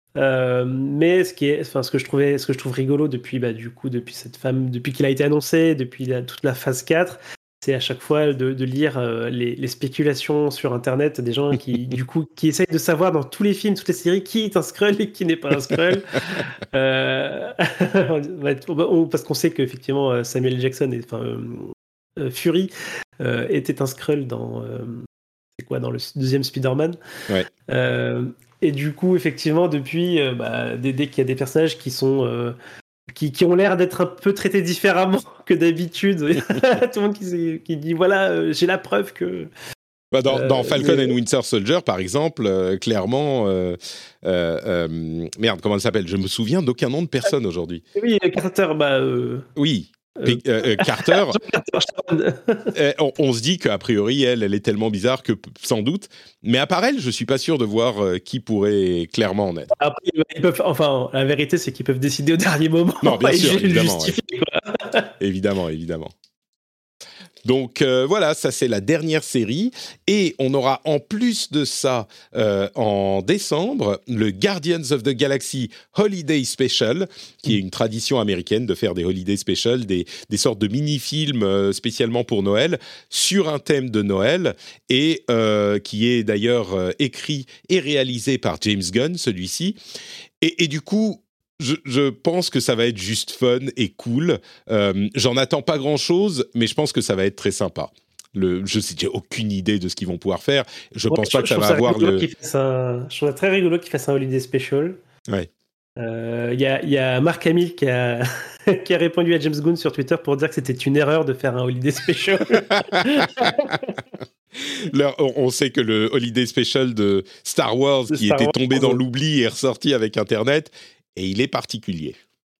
Euh, mais ce qui est, enfin, ce que je trouvais, ce que je trouve rigolo depuis, bah, du coup, depuis cette femme, depuis qu'il a été annoncé, depuis la, toute la phase quatre, c'est à chaque fois de, de lire euh, les, les spéculations sur Internet des gens qui, du coup, qui essayent de savoir dans tous les films, toutes les séries, qui est un Skrull et qui n'est pas un Skrull. euh... Parce qu'on sait qu'effectivement Samuel Jackson, et, enfin, euh, Fury euh, était un Skrull dans, euh, c'est quoi, dans le deuxième Spider-Man. Ouais. Euh, et du coup, effectivement, depuis, euh, bah, dès, dès qu'il y a des personnages qui sont euh, qui, qui ont l'air d'être un peu traités différemment que d'habitude, tout le monde qui, qui dit voilà, euh, j'ai la preuve que. Bah dans, euh, dans Falcon mais... and Winter Soldier, par exemple, euh, clairement, euh, euh, euh, merde, comment elle s'appelle ? Je me souviens d'aucun nom de personne aujourd'hui. Oui, Carter, bah. Euh... Oui. Euh, euh, Carter, euh, on, on se dit qu'a priori, elle, elle est tellement bizarre que sans doute. Mais à part elle, je suis pas sûr de voir euh, qui pourrait clairement en être. Après, ils peuvent, enfin, la vérité, c'est qu'ils peuvent décider au dernier moment. Non, bien sûr, évidemment. Ouais. évidemment, évidemment. Donc euh, voilà, ça c'est la dernière série. Et on aura en plus de ça, euh, en décembre, le Guardians of the Galaxy Holiday Special, qui est une tradition américaine de faire des Holiday Special, des, des sortes de mini-films euh, spécialement pour Noël, sur un thème de Noël, et euh, qui est d'ailleurs euh, écrit et réalisé par James Gunn, celui-ci. Et, et du coup... Je, je pense que ça va être juste fun et cool. Euh, j'en attends pas grand-chose, mais je pense que ça va être très sympa. Le, je sais, j'ai aucune idée de ce qu'ils vont pouvoir faire. Je ouais, pense pas je, que ça va avoir le... Un, je trouve ça très rigolo qu'ils fassent un Holiday Special. Ouais. Il euh, y, a, y a Mark Hamill qui a, qui a répondu à James Gunn sur Twitter pour dire que c'était une erreur de faire un Holiday Special. Là, on sait que le Holiday Special de Star Wars, de qui Star était Wars, tombé dans l'oubli, est ressorti avec Internet. Et il est particulier.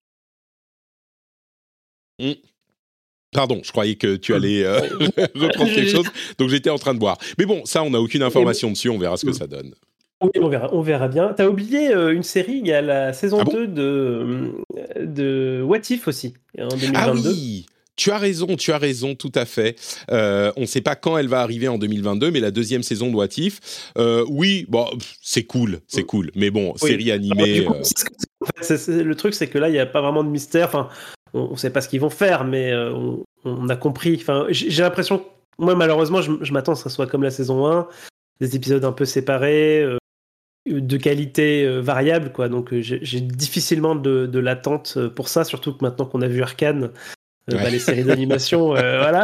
Mmh. Pardon, je croyais que tu allais euh, reprendre quelque chose, donc j'étais en train de boire. Mais bon, ça, on n'a aucune information dessus, on verra ce que ça donne. Oui, on verra, on verra bien. T'as oublié euh, une série, il y a la saison ah deux bon de, de What If aussi, en deux mille vingt-deux. Ah oui, tu as raison, tu as raison, tout à fait. Euh, on ne sait pas quand elle va arriver en deux mille vingt-deux, mais la deuxième saison de What If, euh, oui, bon, c'est cool, c'est cool. Mais bon, oui. Série animée... Coup, euh... c'est, c'est, le truc, c'est que là, il n'y a pas vraiment de mystère. Enfin, on ne sait pas ce qu'ils vont faire, mais euh, on, on a compris. Enfin, j'ai, j'ai l'impression... Moi, malheureusement, je, je m'attends que ça soit comme la saison un, des épisodes un peu séparés, euh, de qualité euh, variable, quoi. Donc, euh, j'ai, j'ai difficilement de, de l'attente pour ça, surtout que maintenant qu'on a vu Arcane... Euh, ouais. bah, les séries d'animation, euh, voilà.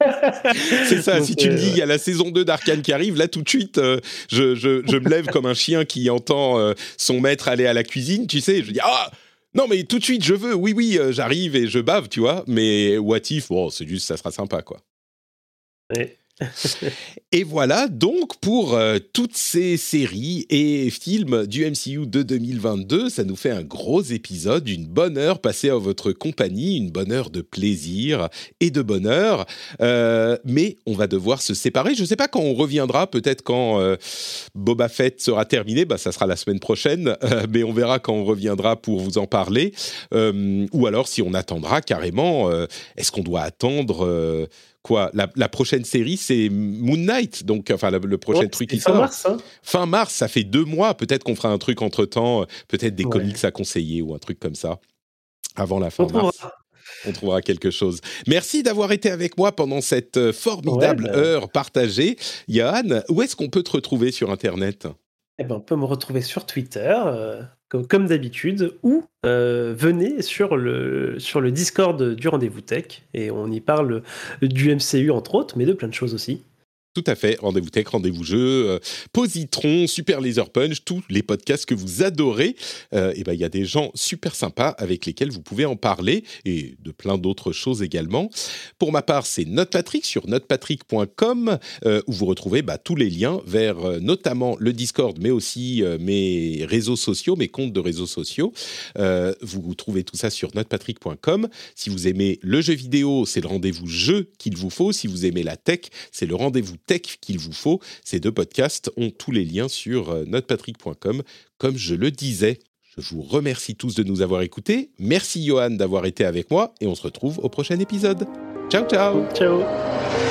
C'est ça, donc, si tu euh... me dis il y a la saison deux d'Arcane qui arrive, là tout de suite, euh, je, je, je me lève comme un chien qui entend euh, son maître aller à la cuisine, tu sais, je dis « Ah, non mais tout de suite, je veux, oui, oui, euh, j'arrive et je bave, tu vois. » Mais What If, bon, c'est juste, ça sera sympa, quoi. Ouais. Et voilà donc pour euh, toutes ces séries et films du M C U de deux mille vingt-deux, ça nous fait un gros épisode, une bonne heure passée à votre compagnie, une bonne heure de plaisir et de bonheur. Euh, mais on va devoir se séparer. Je ne sais pas quand on reviendra, peut-être quand euh, Boba Fett sera terminé, bah, ça sera la semaine prochaine, euh, mais on verra quand on reviendra pour vous en parler. Euh, ou alors si on attendra carrément, euh, est-ce qu'on doit attendre... Euh, Quoi, la, la prochaine série, c'est Moon Knight, donc enfin le, le prochain ouais, truc qui fin sort. Mars, hein. Fin mars, ça fait deux mois. Peut-être qu'on fera un truc entre temps, peut-être des ouais. comics à conseiller ou un truc comme ça avant la fin On mars. trouvera. On trouvera quelque chose. Merci d'avoir été avec moi pendant cette formidable ouais, bah... heure partagée. Yann, où est-ce qu'on peut te retrouver sur Internet ? Eh ben, on peut me retrouver sur Twitter, euh, comme, comme d'habitude, ou euh, venez sur le, sur le Discord du Rendez-vous Tech, et on y parle du M C U entre autres, mais de plein de choses aussi. Tout à fait, Rendez-vous Tech, Rendez-vous Jeu, euh, Positron, Super Laser Punch, tous les podcasts que vous adorez. Euh, et ben, il y a des gens super sympas avec lesquels vous pouvez en parler et de plein d'autres choses également. Pour ma part, c'est NotePatrick sur notepatrick point com euh, où vous retrouvez bah, tous les liens vers euh, notamment le Discord, mais aussi euh, mes réseaux sociaux, mes comptes de réseaux sociaux. Euh, vous trouvez tout ça sur notepatrick point com. Si vous aimez le jeu vidéo, c'est le Rendez-vous Jeu qu'il vous faut. Si vous aimez la tech, c'est le Rendez-vous Tech qu'il vous faut. Ces deux podcasts ont tous les liens sur euh, notepatrick point com, comme je le disais. Je vous remercie tous de nous avoir écoutés. Merci Johan d'avoir été avec moi et on se retrouve au prochain épisode. Ciao, ciao. Ciao.